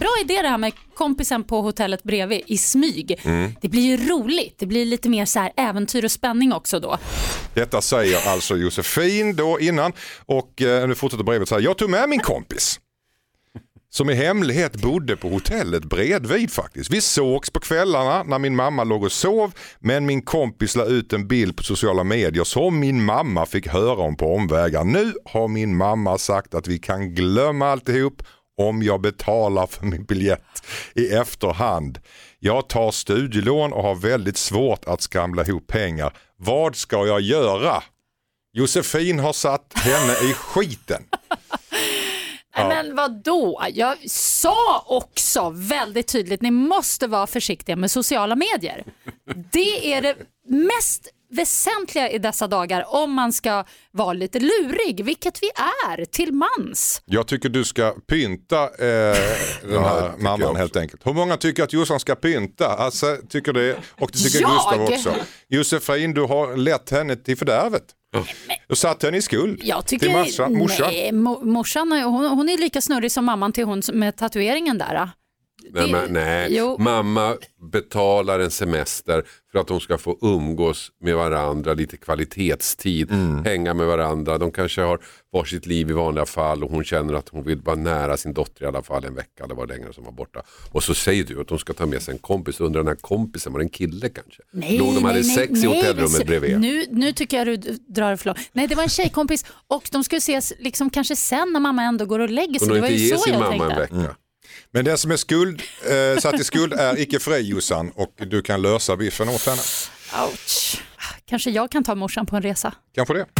Bra idé det här med kompisen på hotellet bredvid i smyg. Mm. Det blir ju roligt. Det blir lite mer så här äventyr och spänning också då. Detta säger alltså Josefin då innan. Och eh, nu fortsätter brevet så här. Jag tog med min kompis. Som i hemlighet bodde på hotellet bredvid faktiskt. Vi sågs på kvällarna när min mamma låg och sov. Men min kompis la ut en bild på sociala medier som min mamma fick höra om på omvägar. Nu har min mamma sagt att vi kan glömma alltihop om jag betalar för min biljett i efterhand. Jag tar studielån och har väldigt svårt att skramla ihop pengar. Vad ska jag göra? Josefin har satt henne i skiten. Ja. Men vad då? Jag sa också väldigt tydligt, ni måste vara försiktiga med sociala medier. Det är det mest väsentliga i dessa dagar om man ska vara lite lurig, vilket vi är till mans. Jag tycker du ska pynta eh, den här mamman helt enkelt. Hur många tycker att Jossan ska pynta? Alltså, tycker det, och det tycker jag? Gustav också. Josefin, du har lett henne till fördärvet. Du satt henne i skuld jag tycker, till massa, morsan. Nej, morsan hon, hon är lika snurrig som mamman till hon med tatueringen där. Nej, Det, men, nej. mamma betalar en semester för att de ska få umgås med varandra, lite kvalitetstid, mm. hänga med varandra. De kanske har varsitt liv i vanliga fall och hon känner att hon vill vara nära sin dotter i alla fall en vecka eller vad längre som var borta. Och så säger du att de ska ta med sig en kompis och undrar den här kompisen var en kille kanske. Nej, Låg de hade nej, sex nej, i hotellrummet nej, bredvid. Nu, nu tycker jag du drar för långt. Nej, det var en tjejkompis och de skulle ses liksom kanske sen när mamma ändå går och lägger sig. Hon det var inte ju ge så sin jag mamma tänkte. en vecka. Mm. Men den som är skuld, eh, satt i skuld är icke fri, Jossan, och du kan lösa biffen åt henne. Ouch. Kanske jag kan ta morsan på en resa. Kanske det.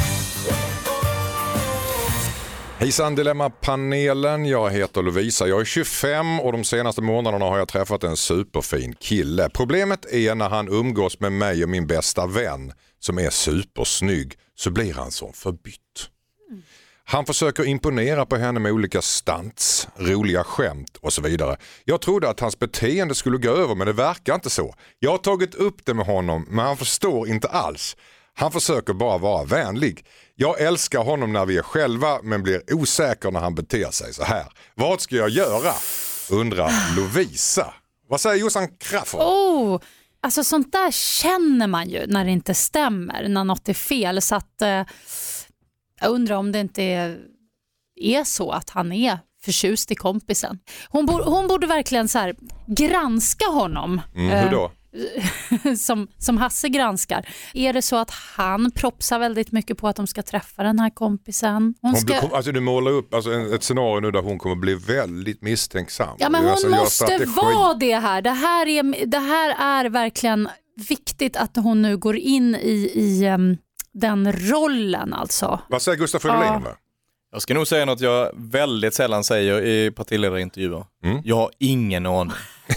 Hejsan Dilemma-panelen, jag heter Lovisa, jag är tjugofem och de senaste månaderna har jag träffat en superfin kille. Problemet är när han umgås med mig och min bästa vän som är supersnygg så blir han som förbytt. Han försöker imponera på henne med olika stunts, roliga skämt och så vidare. Jag trodde att hans beteende skulle gå över men det verkar inte så. Jag har tagit upp det med honom men han förstår inte alls. Han försöker bara vara vänlig. Jag älskar honom när vi är själva men blir osäker när han beter sig så här. Vad ska jag göra? Undrar Lovisa. Vad säger Jossan Crafoord? Oh, alltså sånt där känner man ju när det inte stämmer, när något är fel. Så att, eh, jag undrar om det inte är, är så att han är förtjust i kompisen. Hon, bo, hon borde verkligen så här granska honom. Mm, hur då? Som, som Hasse granskar. Är det så att han propsar väldigt mycket på att de ska träffa den här kompisen? Hon hon ska... blir, alltså du målar upp alltså en, ett scenario nu där hon kommer bli väldigt misstänksam. Ja, men hon alltså, måste vara det här. Det här, är, det här är verkligen viktigt att hon nu går in i, i um, den rollen alltså. Vad säger Gustaf Fridolin? Ja. Jag ska nog säga något jag väldigt sällan säger i partiledarintervjuer. Mm. Jag har ingen aning.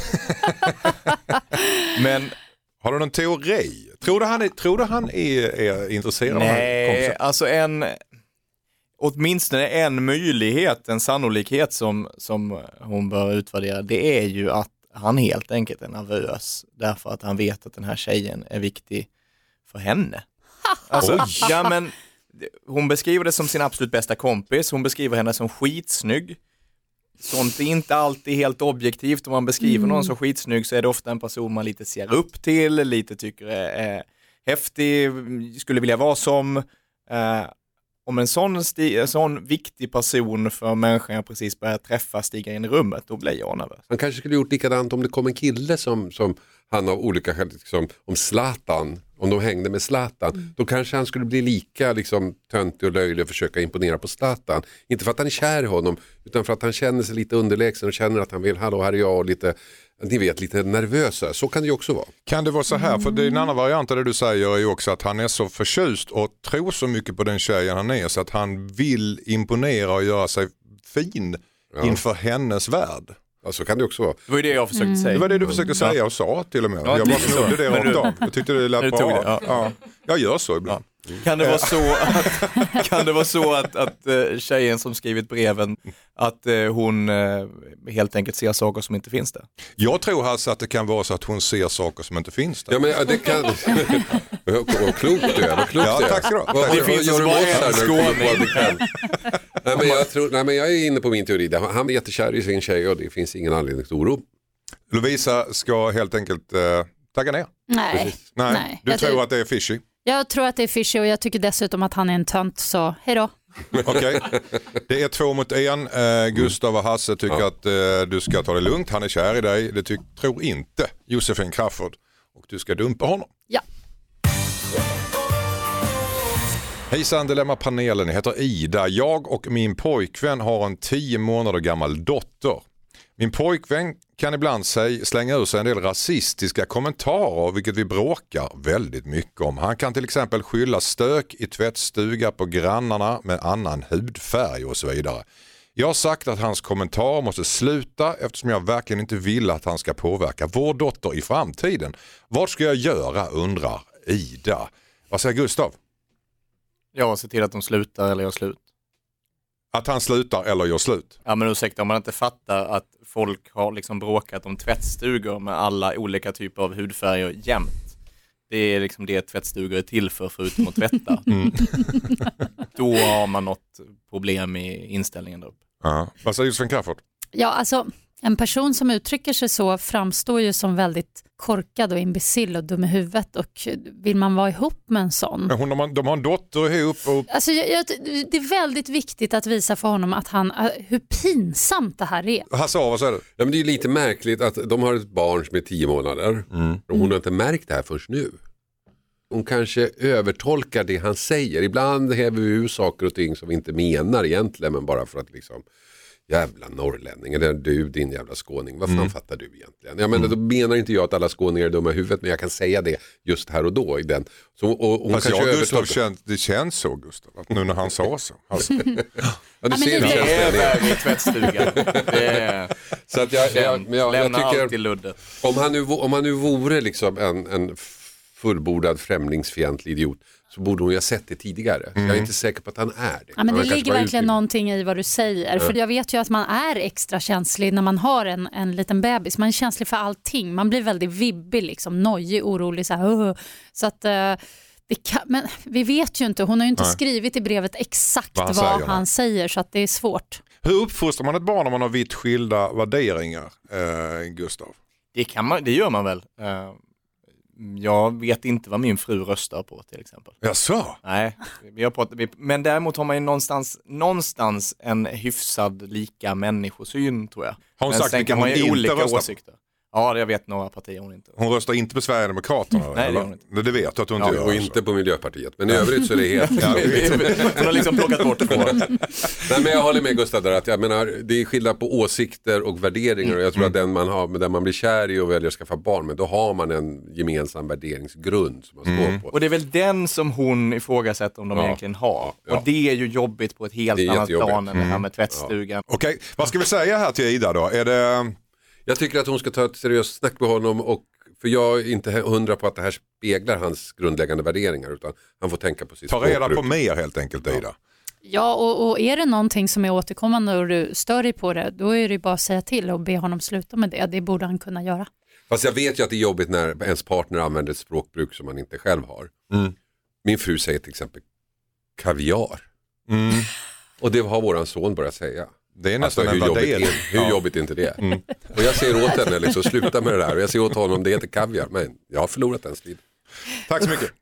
Men har du någon teori? Tror du han är, tror du han är, är intresserad nej, av den här kompisen? Alltså en åtminstone en möjlighet, en sannolikhet som, som hon bör utvärdera, det är ju att han helt enkelt är nervös därför att han vet att den här tjejen är viktig för henne. Alltså, ja, men hon beskriver det som sin absolut bästa kompis. Hon beskriver henne som skitsnygg. Sånt är inte alltid helt objektivt. Om man beskriver mm. någon som skitsnygg så är det ofta en person man lite ser upp till, lite tycker är, är häftig, skulle vilja vara som. Eh, om en sån, sti- en sån viktig person för människan jag precis börjar träffa stiger in i rummet, då blir jag nervös. Han kanske skulle gjort likadant om det kom en kille som, som han av olika skäl, liksom, om Zlatan, om de hängde med Zlatan, mm. då kanske han skulle bli lika liksom, töntig och löjlig och försöka imponera på Zlatan. Inte för att han är kär i honom, utan för att han känner sig lite underlägsen och känner att han vill, hallå här är jag, och lite, ni vet, lite nervösa. Så kan det ju också vara. Kan det vara så här, för det är en annan variant av det du säger är ju också att han är så förtjust och tror så mycket på den tjejen han är så att han vill imponera och göra sig fin ja. inför hennes värld. Ja, så kan det också vara. Det var ju det jag försökte Mm. säga. Det var det du försökte säga och sa till och med. Ja, jag bara snodde det rakt av. Jag tyckte det lät bra. Det, ja. Ja. Jag gör så ibland. Kan det vara så att, kan det vara så att, att tjejen som skrivit breven, att hon helt enkelt ser saker som inte finns där? Jag tror alltså att det kan vara så att hon ser saker som inte finns där. Ja, men det kan... Vad klokt du är, vad klokt ja, du är. Tack ska du ha. Vad, Tack. vad, vad gör du med oss här? Nej, men jag tror, nej, men jag är inne på min teori. Han är jättekär i sin tjej och det finns ingen anledning till oro. Lovisa ska helt enkelt eh, tagga ner. Nej. Nej. Nej. Du jag tror ty- att det är fishy? Jag tror att det är fishy och jag tycker dessutom att han är en tönt, så hej då. Okej, det är två mot en. Eh, Gustav och Hasse tycker Ja. att eh, du ska ta det lugnt. Han är kär i dig. Det ty- tror inte Josefin Crafoord. Och du ska dumpa honom. Ja. Hejsan Dilemma-panelen, jag heter Ida. Jag och min pojkvän har en tio månader gammal dotter. Min pojkvän kan ibland säg, slänga ur sig en del rasistiska kommentarer, vilket vi bråkar väldigt mycket om. Han kan till exempel skylla stök i tvättstuga på grannarna med annan hudfärg och så vidare. Jag har sagt att hans kommentarer måste sluta eftersom jag verkligen inte vill att han ska påverka vår dotter i framtiden. Vad ska jag göra, undrar Ida. Vad säger Gustav? Ja, se till att de slutar eller gör slut. Att han slutar eller gör slut? Ja, men ursäkta, om man inte fattar att folk har liksom bråkat om tvättstugor med alla olika typer av hudfärger jämt. Det är liksom det tvättstugor är till för, förutom att tvätta. Mm. Då har man något problem i inställningen där uppe. Ja. Vad säger Josefin Crafoord? Ja, alltså en person som uttrycker sig så framstår ju som väldigt korkad och imbecill och dum i huvudet, och vill man vara ihop med en sån? Hon, de, har, de har en dotter ihop och... Alltså, jag, jag, det är väldigt viktigt att visa för honom att han, hur pinsamt det här är. Hasse, vad säger du? Ja, men det är ju lite märkligt att de har ett barn som är tio månader mm. och hon har inte märkt det här först nu. Hon kanske övertolkar det han säger. Ibland häver vi ur saker och ting som vi inte menar egentligen, men bara för att liksom, jävla norrlänning, eller du din jävla skåning, vad fan mm. fattar du egentligen? Ja, men mm. då menar inte jag att alla skåningar är dumma i huvudet, men jag kan säga det just här och då i den. Så, och, och Fast jag och Gustav känns, det känns så, Gustav, att nu när han sa så. Alltså. Ja, du ja, ser det, det. Det är väg i tvättstugan. Det är... Så att jag, jag, jag, jag, Lämna jag tycker, allt i luddet. Om han nu, om han nu vore liksom en, en fullbordad främlingsfientlig idiot, så borde hon ju ha sett det tidigare. Mm. Jag är inte säker på att han är det. Ja, men det ligger verkligen ut... någonting i vad du säger. Ja. För jag vet ju att man är extra känslig när man har en, en liten bebis. Man är känslig för allting. Man blir väldigt vibbig, liksom, nojig, orolig. Så, här, uh. så att... Uh, det kan, men vi vet ju inte. Hon har ju inte Nej. skrivit i brevet exakt vad han, vad säger, han säger, så att det är svårt. Hur uppfostrar man ett barn om man har vitt skilda värderingar, eh, Gustav? Det, kan man, det gör man väl. Uh... Jag vet inte vad min fru röstar på till exempel. Jaså? Nej, vi har pratat, vi, men däremot har man ju någonstans, någonstans en hyfsad lika människosyn, tror jag. Har hon men sagt sen kan man ju inte olika åsikter. Ja, jag vet några partier hon inte. Hon röstar inte på Sverigedemokraterna? Nej, det gör hon inte. Det vet du att hon inte ja, gör. Och alltså. inte på Miljöpartiet. Men i övrigt så är det helt... ja, hon har liksom plockat bort två. Nej, men jag håller med Gustav där. Att jag menar, det är skillnad på åsikter och värderingar. Och jag tror mm. att den man har, den man blir kär i och väljer att skaffa barn med, då har man en gemensam värderingsgrund som man står mm. på. Och det är väl den som hon ifrågasätter om de ja. egentligen har. Ja. Och det är ju jobbigt på ett helt annat plan än mm. det här med tvättstugan. Ja. Okej, okay. Vad ska vi säga här till Ida då? Är det... Jag tycker att hon ska ta ett seriöst snack med honom, och för jag är inte hundra på att det här speglar hans grundläggande värderingar, utan han får tänka på sitt Ta reda språkbruk. på mer helt enkelt, Ida. Ja, ja och, och är det någonting som är återkommande och du stör dig på det, då är det bara att säga till och be honom sluta med det. Det borde han kunna göra. Fast jag vet ju att det är jobbigt när ens partner använder ett språkbruk som man inte själv har. Mm. Min fru säger till exempel kaviar. Mm. Och det har våran son börjat säga. Det är nästan alltså, en värdering. Hur ja. jobbigt är inte det? Mm. Och jag säger åt henne liksom, sluta med det där. Och jag säger åt honom, det heter kaviar. Men jag har förlorat den striden. Tack så mycket.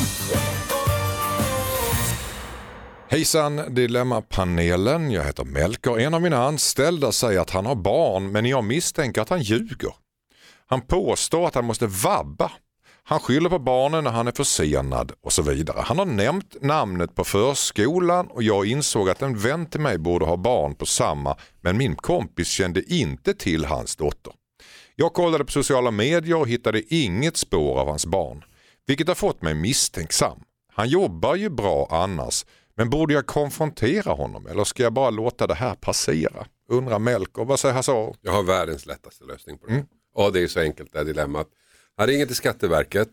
Hejsan Dilemma-panelen. Jag heter Melker. En av mina anställda säger att han har barn, men jag misstänker att han ljuger. Han påstår att han måste vabba. Han skyller på barnen när han är försenad och så vidare. Han har nämnt namnet på förskolan och jag insåg att en vän till mig borde ha barn på samma, men min kompis kände inte till hans dotter. Jag kollade på sociala medier och hittade inget spår av hans barn, vilket har fått mig misstänksam. Han jobbar ju bra annars, men borde jag konfrontera honom eller ska jag bara låta det här passera? Undrar Melker, vad säger Hasse? Jag har världens lättaste lösning på det. Mm. Ja, det är så enkelt det här dilemmat. Han ringer till Skatteverket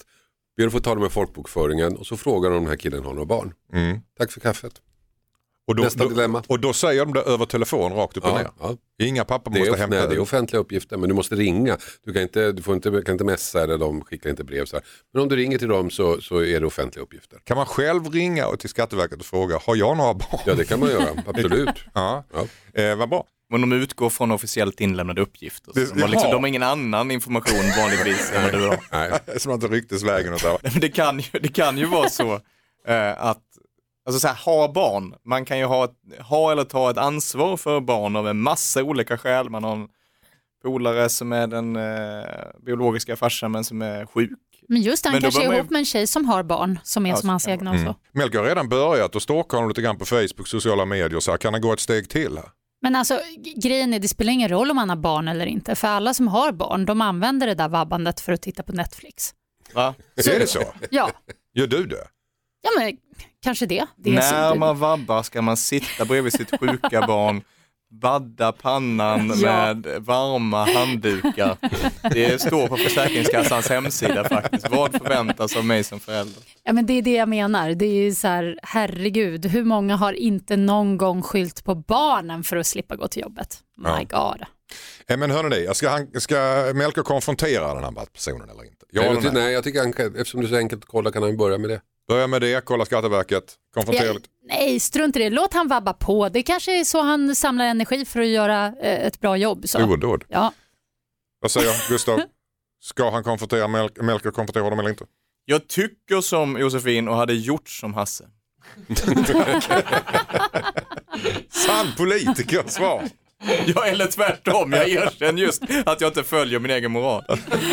ber att få ta dem med folkbokföringen och så frågar de om den här killen har några barn. Mm. Tack för kaffet. Och då, Nästa dilemma. Och då säger de det över telefon rakt upp och Ja, ner. ja. Inga papper Det måste är, hämta nej, det är ut. offentliga uppgifter, men du måste ringa. Du kan inte, du får inte, kan inte messa eller de skickar inte brev. Så här. Men om du ringer till dem så, så är det offentliga uppgifter. Kan man själv ringa och till Skatteverket och fråga, har jag några barn? Ja, det kan man göra, absolut. Ja, Ja. eh, vad bra. Men de utgår från officiellt inlämnade uppgifter. Det- Så de, har liksom, jaha. de har ingen annan information vanligtvis än vad du har. Nej. Som att det ryktesvägen och så. Men det kan ju, det kan ju vara så eh, att alltså så här, ha barn, man kan ju ha, ett, ha eller ta ett ansvar för barn av en massa olika skäl. Man har en polare som är den eh, biologiska farsan men som är sjuk. Men just det, han Men då kanske bör är man ju- ihop med en tjej som har barn som är Ja, som hans så- egna och så. Melker har redan börjat och stalkar honom lite grann på Facebook, sociala medier. Så här, kan han gå ett steg till här? Men alltså g- grejen är, det spelar ingen roll om man har barn eller inte. För alla som har barn, de använder det där vabbandet för att titta på Netflix. Va? Är det så? Ja, Gör du det? ja men kanske det. det är När så, man vabbar ska man sitta bredvid sitt sjuka barn, badda pannan Ja. med varma handdukar. Det står på Försäkringskassans hemsida faktiskt. Vad förväntas av mig som förälder? Ja, men det är det jag menar. Det är ju så här, herregud, hur många har inte någon gång skylt på barnen för att slippa gå till jobbet? My God. Eh, men hörni, det, ska, han, ska Melker konfrontera den här personen eller inte? Ja, Nej, eller jag, ty- nej? nej, jag tycker han kan, eftersom det är så enkelt att kolla kan han börja med det. Börja med det, kolla Skatteverket, konfrontera Ja, lite. nej, strunt i det. Låt han vabba på. Det kanske är så han samlar energi för att göra eh, ett bra jobb. Så. Odåd. Ja. Vad säger Gustav? Ska han konfrontera Mel- Melker konfrontera honom eller inte? Jag tycker som Josefin och hade gjort som Hasse. Sann politiker svar. Ja, eller tvärtom. Jag erkänner just att jag inte följer min egen moral.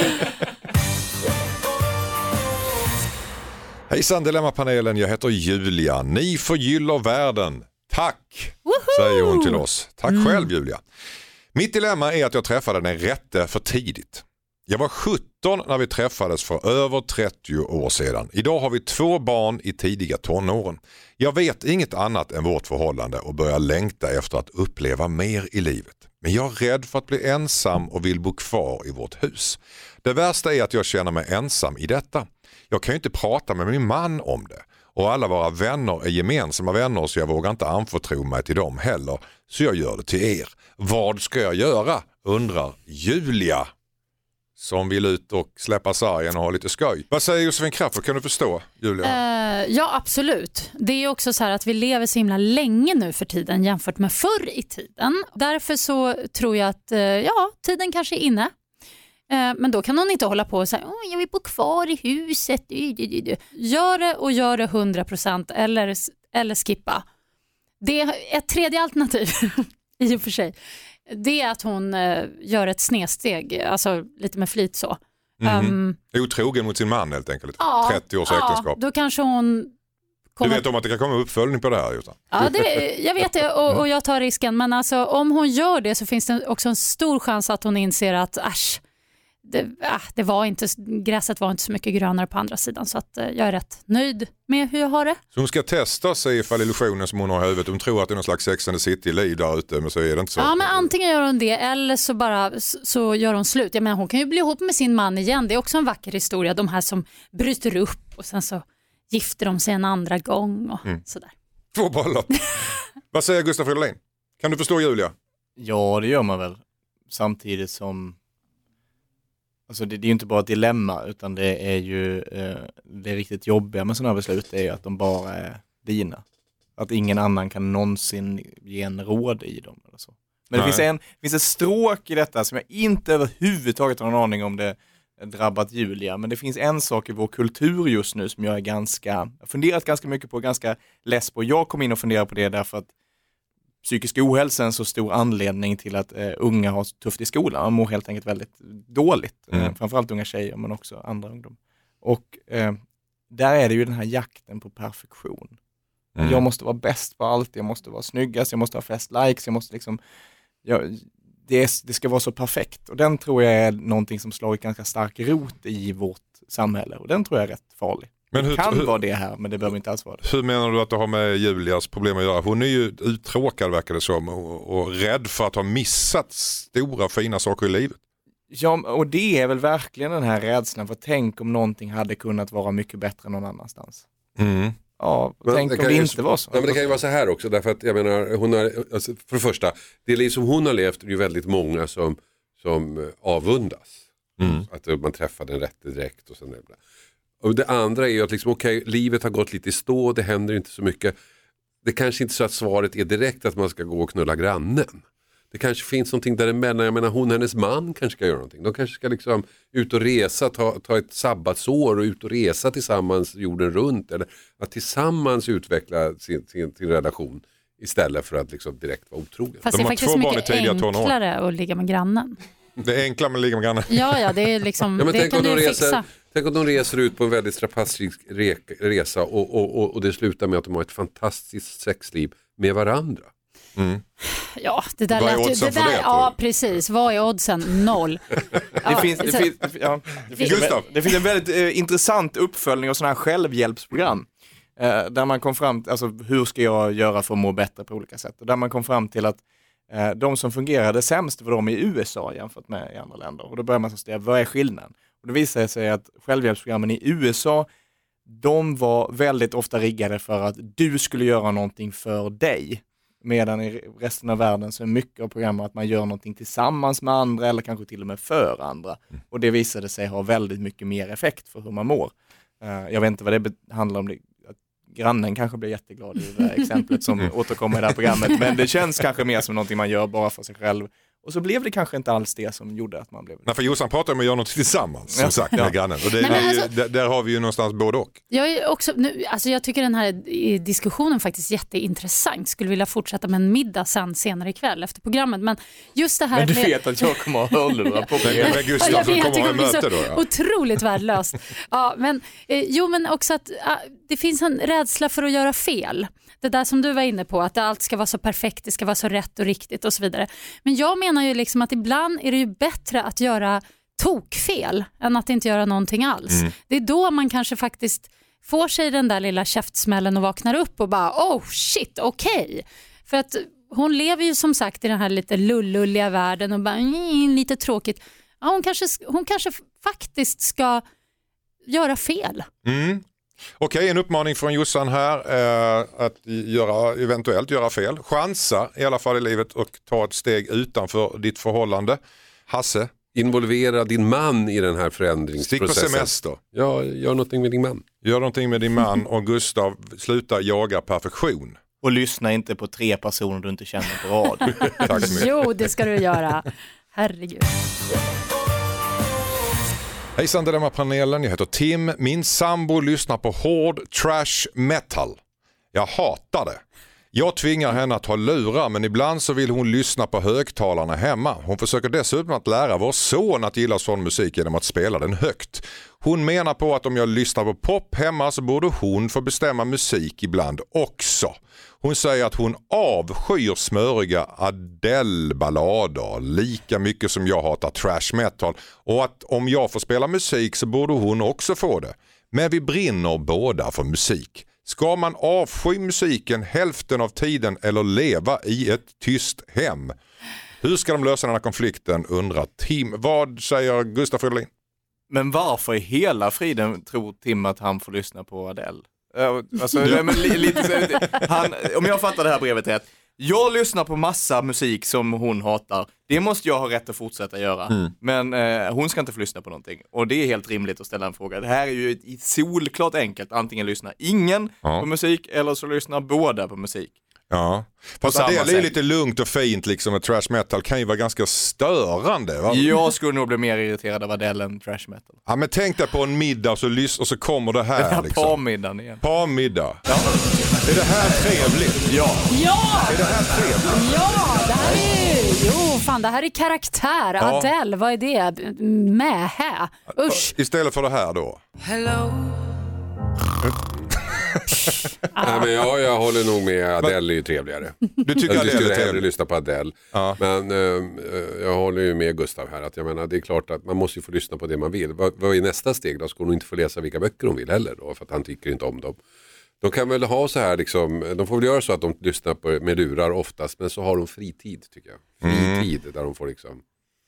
Hejsan Dilemmapanelen, jag heter Julia. Ni förgyller världen. Tack, säger hon till oss. Tack själv Julia. Mitt dilemma är att jag träffade den rätte för tidigt. Jag var sjutton när vi träffades för över trettio år sedan. Idag har vi två barn i tidiga tonåren. Jag vet inget annat än vårt förhållande och börjar längta efter att uppleva mer i livet. Men jag är rädd för att bli ensam och vill bo kvar i vårt hus. Det värsta är att jag känner mig ensam i detta. Jag kan ju inte prata med min man om det. Och alla våra vänner är gemensamma vänner så jag vågar inte anförtro mig till dem heller. Så jag gör det till er. Vad ska jag göra? Undrar Julia. Som vill ut och släppa sargen och ha lite skoj. Vad säger Josefin Crafoord? Kan du förstå Julia? Eh, ja, absolut. Det är också så här att vi lever så himla länge nu för tiden jämfört med förr i tiden. Därför så tror jag att eh, ja, tiden kanske är inne. Eh, men då kan hon inte hålla på och säga åh, jag vill bo kvar i huset. Gör det och gör det hundra procent eller, eller skippa. Det är ett tredje alternativ i och för sig. Det är att hon eh, gör ett snedsteg, alltså lite med flit så. Mm-hmm. Um, Otrogen mot sin man helt enkelt. ja, trettio års ja, äktenskap. då kanske hon kommer... Du vet om att det kan komma uppföljning på det här Jutta? Ja, det, jag vet det och, och jag tar risken. Men alltså, om hon gör det så finns det också en stor chans att hon inser att äsch, det, äh, det var inte, gräset var inte så mycket grönare på andra sidan. Så att, eh, jag är rätt nöjd med hur jag har det. Så hon ska testa sig ifall illusionen som hon har i huvudet. Hon tror att det är någon slags Sex and the City-liv där ute, men så är det inte så. Ja, men antingen gör hon det eller så bara så, så gör hon slut. Jag menar, hon kan ju bli ihop med sin man igen. Det är också en vacker historia. De här som bryter upp och sen så gifter de sig en andra gång och mm. sådär. Två bollar. Vad säger Gustaf Fridolin? Kan du förstå Julia? Ja, det gör man väl. Samtidigt som alltså det, det är ju inte bara ett dilemma utan det är ju eh, det riktigt jobbiga med sådana här beslut är ju att de bara är dina. Att ingen annan kan någonsin ge en råd i dem eller så. Men det finns, en, det finns ett stråk i detta som jag inte överhuvudtaget har en aning om det drabbat Julia. Men det finns en sak i vår kultur just nu som jag är ganska, jag har funderat ganska mycket på, ganska less på. Jag kom in och funderade på det därför att psykisk ohälsa är en så stor anledning till att eh, unga har tufft i skolan. Man mår helt enkelt väldigt dåligt. Mm. Eh, framförallt unga tjejer men också andra ungdomar. Och eh, där är det ju den här jakten på perfektion. Mm. Jag måste vara bäst på allt, jag måste vara snyggast, jag måste ha flest likes, jag måste liksom, jag, det, är, det ska vara så perfekt. Och den tror jag är någonting som slår ett ganska stark rot i vårt samhälle. Och den tror jag är rätt farlig. Men det hur, kan hur, vara det här, men det behöver inte alls vara det. Hur menar du att det har med Julias problem att göra? Hon är ju uttråkad verkar det som och, och rädd för att ha missat stora fina saker i livet. Ja, och det är väl verkligen den här rädslan för tänk om någonting hade kunnat vara mycket bättre någon annanstans. Mm. Ja, Men tänk det om kan det ju- inte var så. Ja, men det kan ju vara så här också, därför att jag menar, hon har, alltså, för det första, det liv som hon har levt är ju väldigt många som, som eh, avundas. Mm. Att man träffar den rätte direkt och sådär. Och det andra är ju att liksom, okej, livet har gått lite i stå, det händer inte så mycket. Det kanske inte är så att svaret är direkt att man ska gå och knulla grannen. Det kanske finns någonting däremellan. Jag menar, hon och hennes man kanske ska göra någonting. De kanske ska liksom ut och resa, ta, ta ett sabbatsår och ut och resa tillsammans jorden runt. Eller att tillsammans utveckla sin, sin, sin relation istället för att liksom direkt vara otrogen. Fast De det är har faktiskt två barn i mycket tidiga tonår. enklare att ligga med grannen. Det är enklare med att ligga med grannen. Ja, ja, det är liksom, Ja, men det tänk, kan om de du reser, fixa. tänk om de reser ut på en väldigt strapatsrik re- resa och, och, och, och det slutar med att de har ett fantastiskt sexliv med varandra. Mm. Ja, det där Vad är lät ju... oddsen Det för där, det, tror ja, du? precis. Vad är oddsen? Noll. Det Ja, finns, det, så- finns, det, ja, det, finns en, Gustav. vä- det finns en väldigt eh, intressant uppföljning av sådana här självhjälpsprogram. Eh, där man kom fram till, alltså hur ska jag göra för att må bättre på olika sätt. Och där man kom fram till att eh, de som fungerade sämst var de i U S A jämfört med i andra länder. Och då börjar man säga, vad är skillnaden? Och det visar sig att självhjälpsprogrammen i U S A, de var väldigt ofta riggade för att du skulle göra någonting för dig. Medan i resten av världen så är mycket av programmet att man gör någonting tillsammans med andra eller kanske till och med för andra. Och det visade sig ha väldigt mycket mer effekt för hur man mår. Uh, jag vet inte vad det be- handlar om. Det, att grannen kanske blir jätteglad i det här exemplet som återkommer i det här programmet. Men det känns kanske mer som någonting man gör bara för sig själv. Och så blev det kanske inte alls det som gjorde att man blev... Nej, för Jossan pratar om att göra något tillsammans, som Ja. sagt, med Ja. grannen. Och det, Men är ju, alltså- där, där har vi ju någonstans både och. Jag, är också, nu, alltså jag tycker den här eh, diskussionen faktiskt jätteintressant. Skulle vilja fortsätta med en middag sen senare ikväll efter programmet. Men just det här... Men du med- vet att jag kommer att hörlura på Det är mig. Gustav jag som vet, kommer det att bli möte så då. Ja. otroligt värdelöst. Ja, men, eh, jo, men också att ah, det finns en rädsla för att göra fel. Det där som du var inne på, att allt ska vara så perfekt, det ska vara så rätt och riktigt och så vidare. Men jag menar ju liksom att ibland är det ju bättre att göra tokfel än att inte göra någonting alls. Mm. Det är då man kanske faktiskt får sig den där lilla käftsmällen och vaknar upp och bara, oh shit, okej. Okay. För att hon lever ju som sagt i den här lite lullulliga världen och bara, mm, lite tråkigt. Ja, hon, kanske, hon kanske faktiskt ska göra fel. Mm. Okej, en uppmaning från Jossan här, eh, att göra, eventuellt göra fel. Chansa i alla fall i livet och ta ett steg utanför ditt förhållande. Hasse, Involvera din man i den här stick på förändringsprocessen. semester. Ja, gör någonting med din man. Gör någonting med din man och Gustav, sluta jaga perfektion. Och lyssna inte på tre personer du inte känner på rad. Tack så mycket. Jo, det ska du göra. Herregud. Hejsan Dilemma-panelen, jag heter Tim. Min sambo lyssnar på hård trash metal. Jag hatar det. Jag tvingar henne att ha lurar, men ibland så vill hon lyssna på högtalarna hemma. Hon försöker dessutom att lära vår son att gilla sån musik genom att spela den högt. Hon menar på att om jag lyssnar på pop hemma så borde hon få bestämma musik ibland också. Hon säger att hon avskyr smöriga Adele-ballader lika mycket som jag hatar trash metal, och att om jag får spela musik så borde hon också få det. Men vi brinner båda för musik. Ska man avsky musiken hälften av tiden eller leva i ett tyst hem? Hur ska de lösa den här konflikten, undrar Tim. Vad säger Gustaf Fridolin? Men varför i hela friden tror Tim att han får lyssna på Adele? Uh, alltså, nej, men, li, lite, så, han, om jag fattar det här brevet rätt. Jag lyssnar på massa musik som hon hatar. Det måste jag ha rätt att fortsätta göra. Mm. Men eh, hon ska inte få lyssna på någonting. Och det är helt rimligt att ställa en fråga. Det här är ju ett solklart enkelt. Antingen lyssnar ingen ja. på musik eller så lyssnar båda på musik. Ja, fast Adele är ju lite lugnt och fint liksom, med trash metal kan ju vara ganska störande, va? Jag skulle nog bli mer irriterad av Adele än trash metal. Ja, men tänk dig på en middag och så, lys- och så kommer det här, Den här liksom. parmiddagen igen. Parmiddag. Ja. Är det här trevligt? Ja. Ja! Är det här trevligt? Ja, det här är... Jo, fan, det här är karaktär. Ja. Adele, vad är det? Mähä. Usch. Istället för det här då. Hello. Nej, men jag, jag håller nog med. Adele är ju trevligare. Du tycker Jag Adele skulle är hellre trevlig? lyssna på Adele. Ja. Men eh, jag håller ju med Gustav här. Att jag menar, det är klart att man måste ju få lyssna på det man vill. Vad, vad är nästa steg då? Ska hon inte få läsa vilka böcker hon vill heller då? För att han tycker inte om dem. De kan väl ha så här liksom, de får väl göra så att de lyssnar på, med lurar oftast. Men så har de fritid tycker jag. Fritid mm. där de får liksom...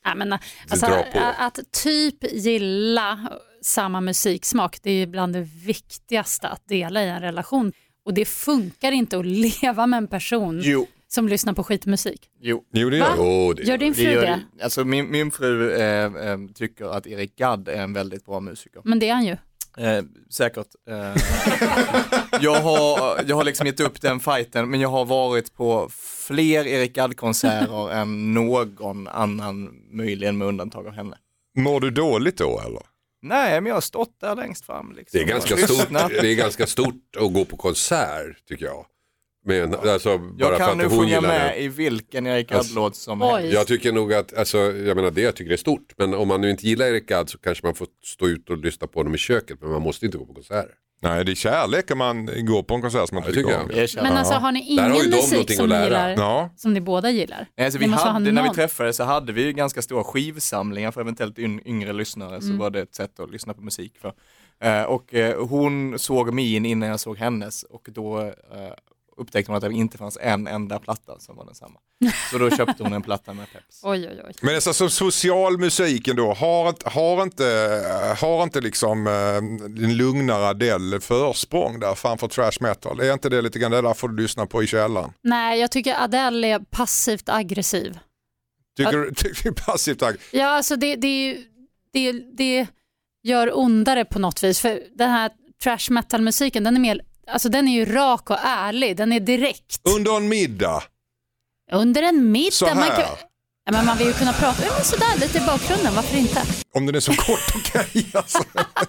Nej, men, alltså, att, att typ gilla samma musiksmak, det är bland det viktigaste att dela i en relation. Och det funkar inte att leva med en person jo. som lyssnar på skitmusik. Jo, jo det gör, oh, det gör din fru det? Gör, det? Alltså min, min fru eh, eh, tycker att Eric Gadd är en väldigt bra musiker. Men det är han ju. Eh, säkert. Eh, jag, har, jag har liksom gett upp den fighten, men jag har varit på fler Eric Gadd-konserter än någon annan, möjligen med undantag av henne. Mår du dåligt då eller? Nej, men jag har stått där längst fram. Liksom. Det, är ganska stort, det är ganska stort att gå på konsert, tycker jag. Men, alltså, bara jag kan för att nu hon sjunga med det. i vilken Erik Gadd-låt som helst. Jag tycker nog att, alltså, jag menar det, jag tycker det är stort. Men om man nu inte gillar Erik Gadd så kanske man får stå ut och lyssna på honom i köket. Men man måste inte gå på konserter. Nej, det är kärlek om man går på en konsert som man ja, tycker om. Jag. Men alltså har ni ingen har musik som ni gillar, ja. som ni båda gillar? Nej, alltså, vi hade, när vi träffades så hade vi ganska stora skivsamlingar för eventuellt yngre lyssnare. Mm. Så var det ett sätt att lyssna på musik för. Uh, och uh, hon såg min innan jag såg hennes. Och då uh, upptäckte hon att det inte fanns en enda platta som var densamma. Så då köpte hon en platta med Peps. Oj, oj, oj. Men alltså, så socialmusiken då, har, har inte, har inte liksom en lugnare Adele försprång där framför trash metal? Är inte det lite grann det där får du lyssna på i källaren? Nej, jag tycker Adele är passivt aggressiv. Tycker du tycker passivt aggressiv? Ja, alltså det, det, det, det gör ondare på något vis. För den här trash metal-musiken, den är mer... Alltså den är ju rak och ärlig, den är direkt. Under en middag? Under en middag? Så här? Man, kan, ja, men man vill ju kunna prata ja, men sådär lite i bakgrunden, varför inte? Om den är så kort, okej. Okay, alltså.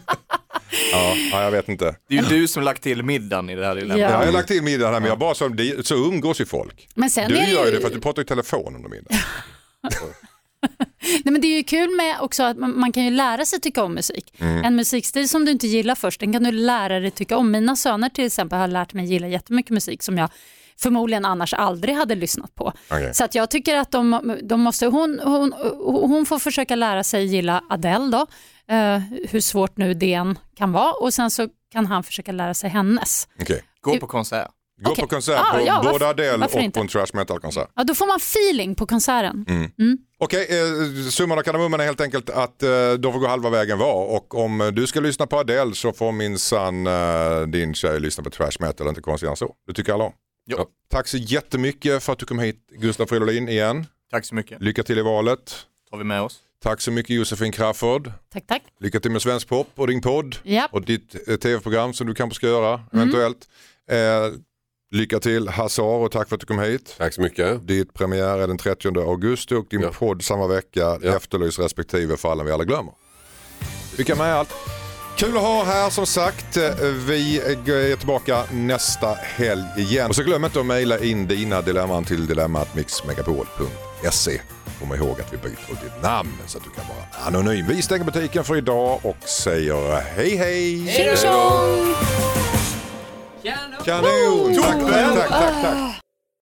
ja, ja, jag vet inte. Det är ju du som lagt till middagen i det här dilemmat. Ja. Ja, jag har lagt till middagen här, men jag bara så, så umgås ju folk. Men sen du är gör ju ju det för att du pratar i telefon under middagen. Nej, men det är ju kul med också att man, man kan ju lära sig tycka om musik. Mm. En musikstil som du inte gillar först, den kan du lära dig tycka om. Mina söner till exempel har lärt mig gilla jättemycket musik som jag förmodligen annars aldrig hade lyssnat på. Okay. Så att jag tycker att de, de måste, hon, hon, hon får försöka lära sig gilla Adele då. Uh, hur svårt nu det än kan vara. Och sen så kan han försöka lära sig hennes. Okay. Gå på konsert. Gå okay. på konsert på ah, ja, både Adele och inte? På en trash metal-konsert. Ja, då får man feeling på konserten. Mm. Mm. Okej, okay, eh, summan av kardemumman är helt enkelt att eh, de får gå halva vägen var. Och om du ska lyssna på Adele så får minsann eh, din tjej lyssna på trash metal, inte konstigt än så. Det tycker alla om. Ja. Tack så jättemycket för att du kom hit, Gustaf Fridolin, igen. Tack så mycket. Lycka till i valet. Tar vi med oss. Tack så mycket Josefin Crafoord. Tack, tack. Lycka till med Svensk Pop och din podd. Yep. Och ditt eh, tv-program som du kanske ska göra, mm. eventuellt. Eh, lycka till Hazar och tack för att du kom hit. Tack så mycket. Ditt premiär är den trettionde augusti och din ja. podd samma vecka. Ja. Efterlys respektive fallen vi alla glömmer. Lycka med allt. Kul att ha här som sagt. Vi är tillbaka nästa helg igen. Och så glöm inte att mejla in dina dilemman till dilemma at mixmegapol punkt se. Kom ihåg att vi byter ut ditt namn så att du kan vara anonym. Vi stänger butiken för idag och säger hej hej. Hej tjong! Kanon! Tack, tack, tack, tack, tack.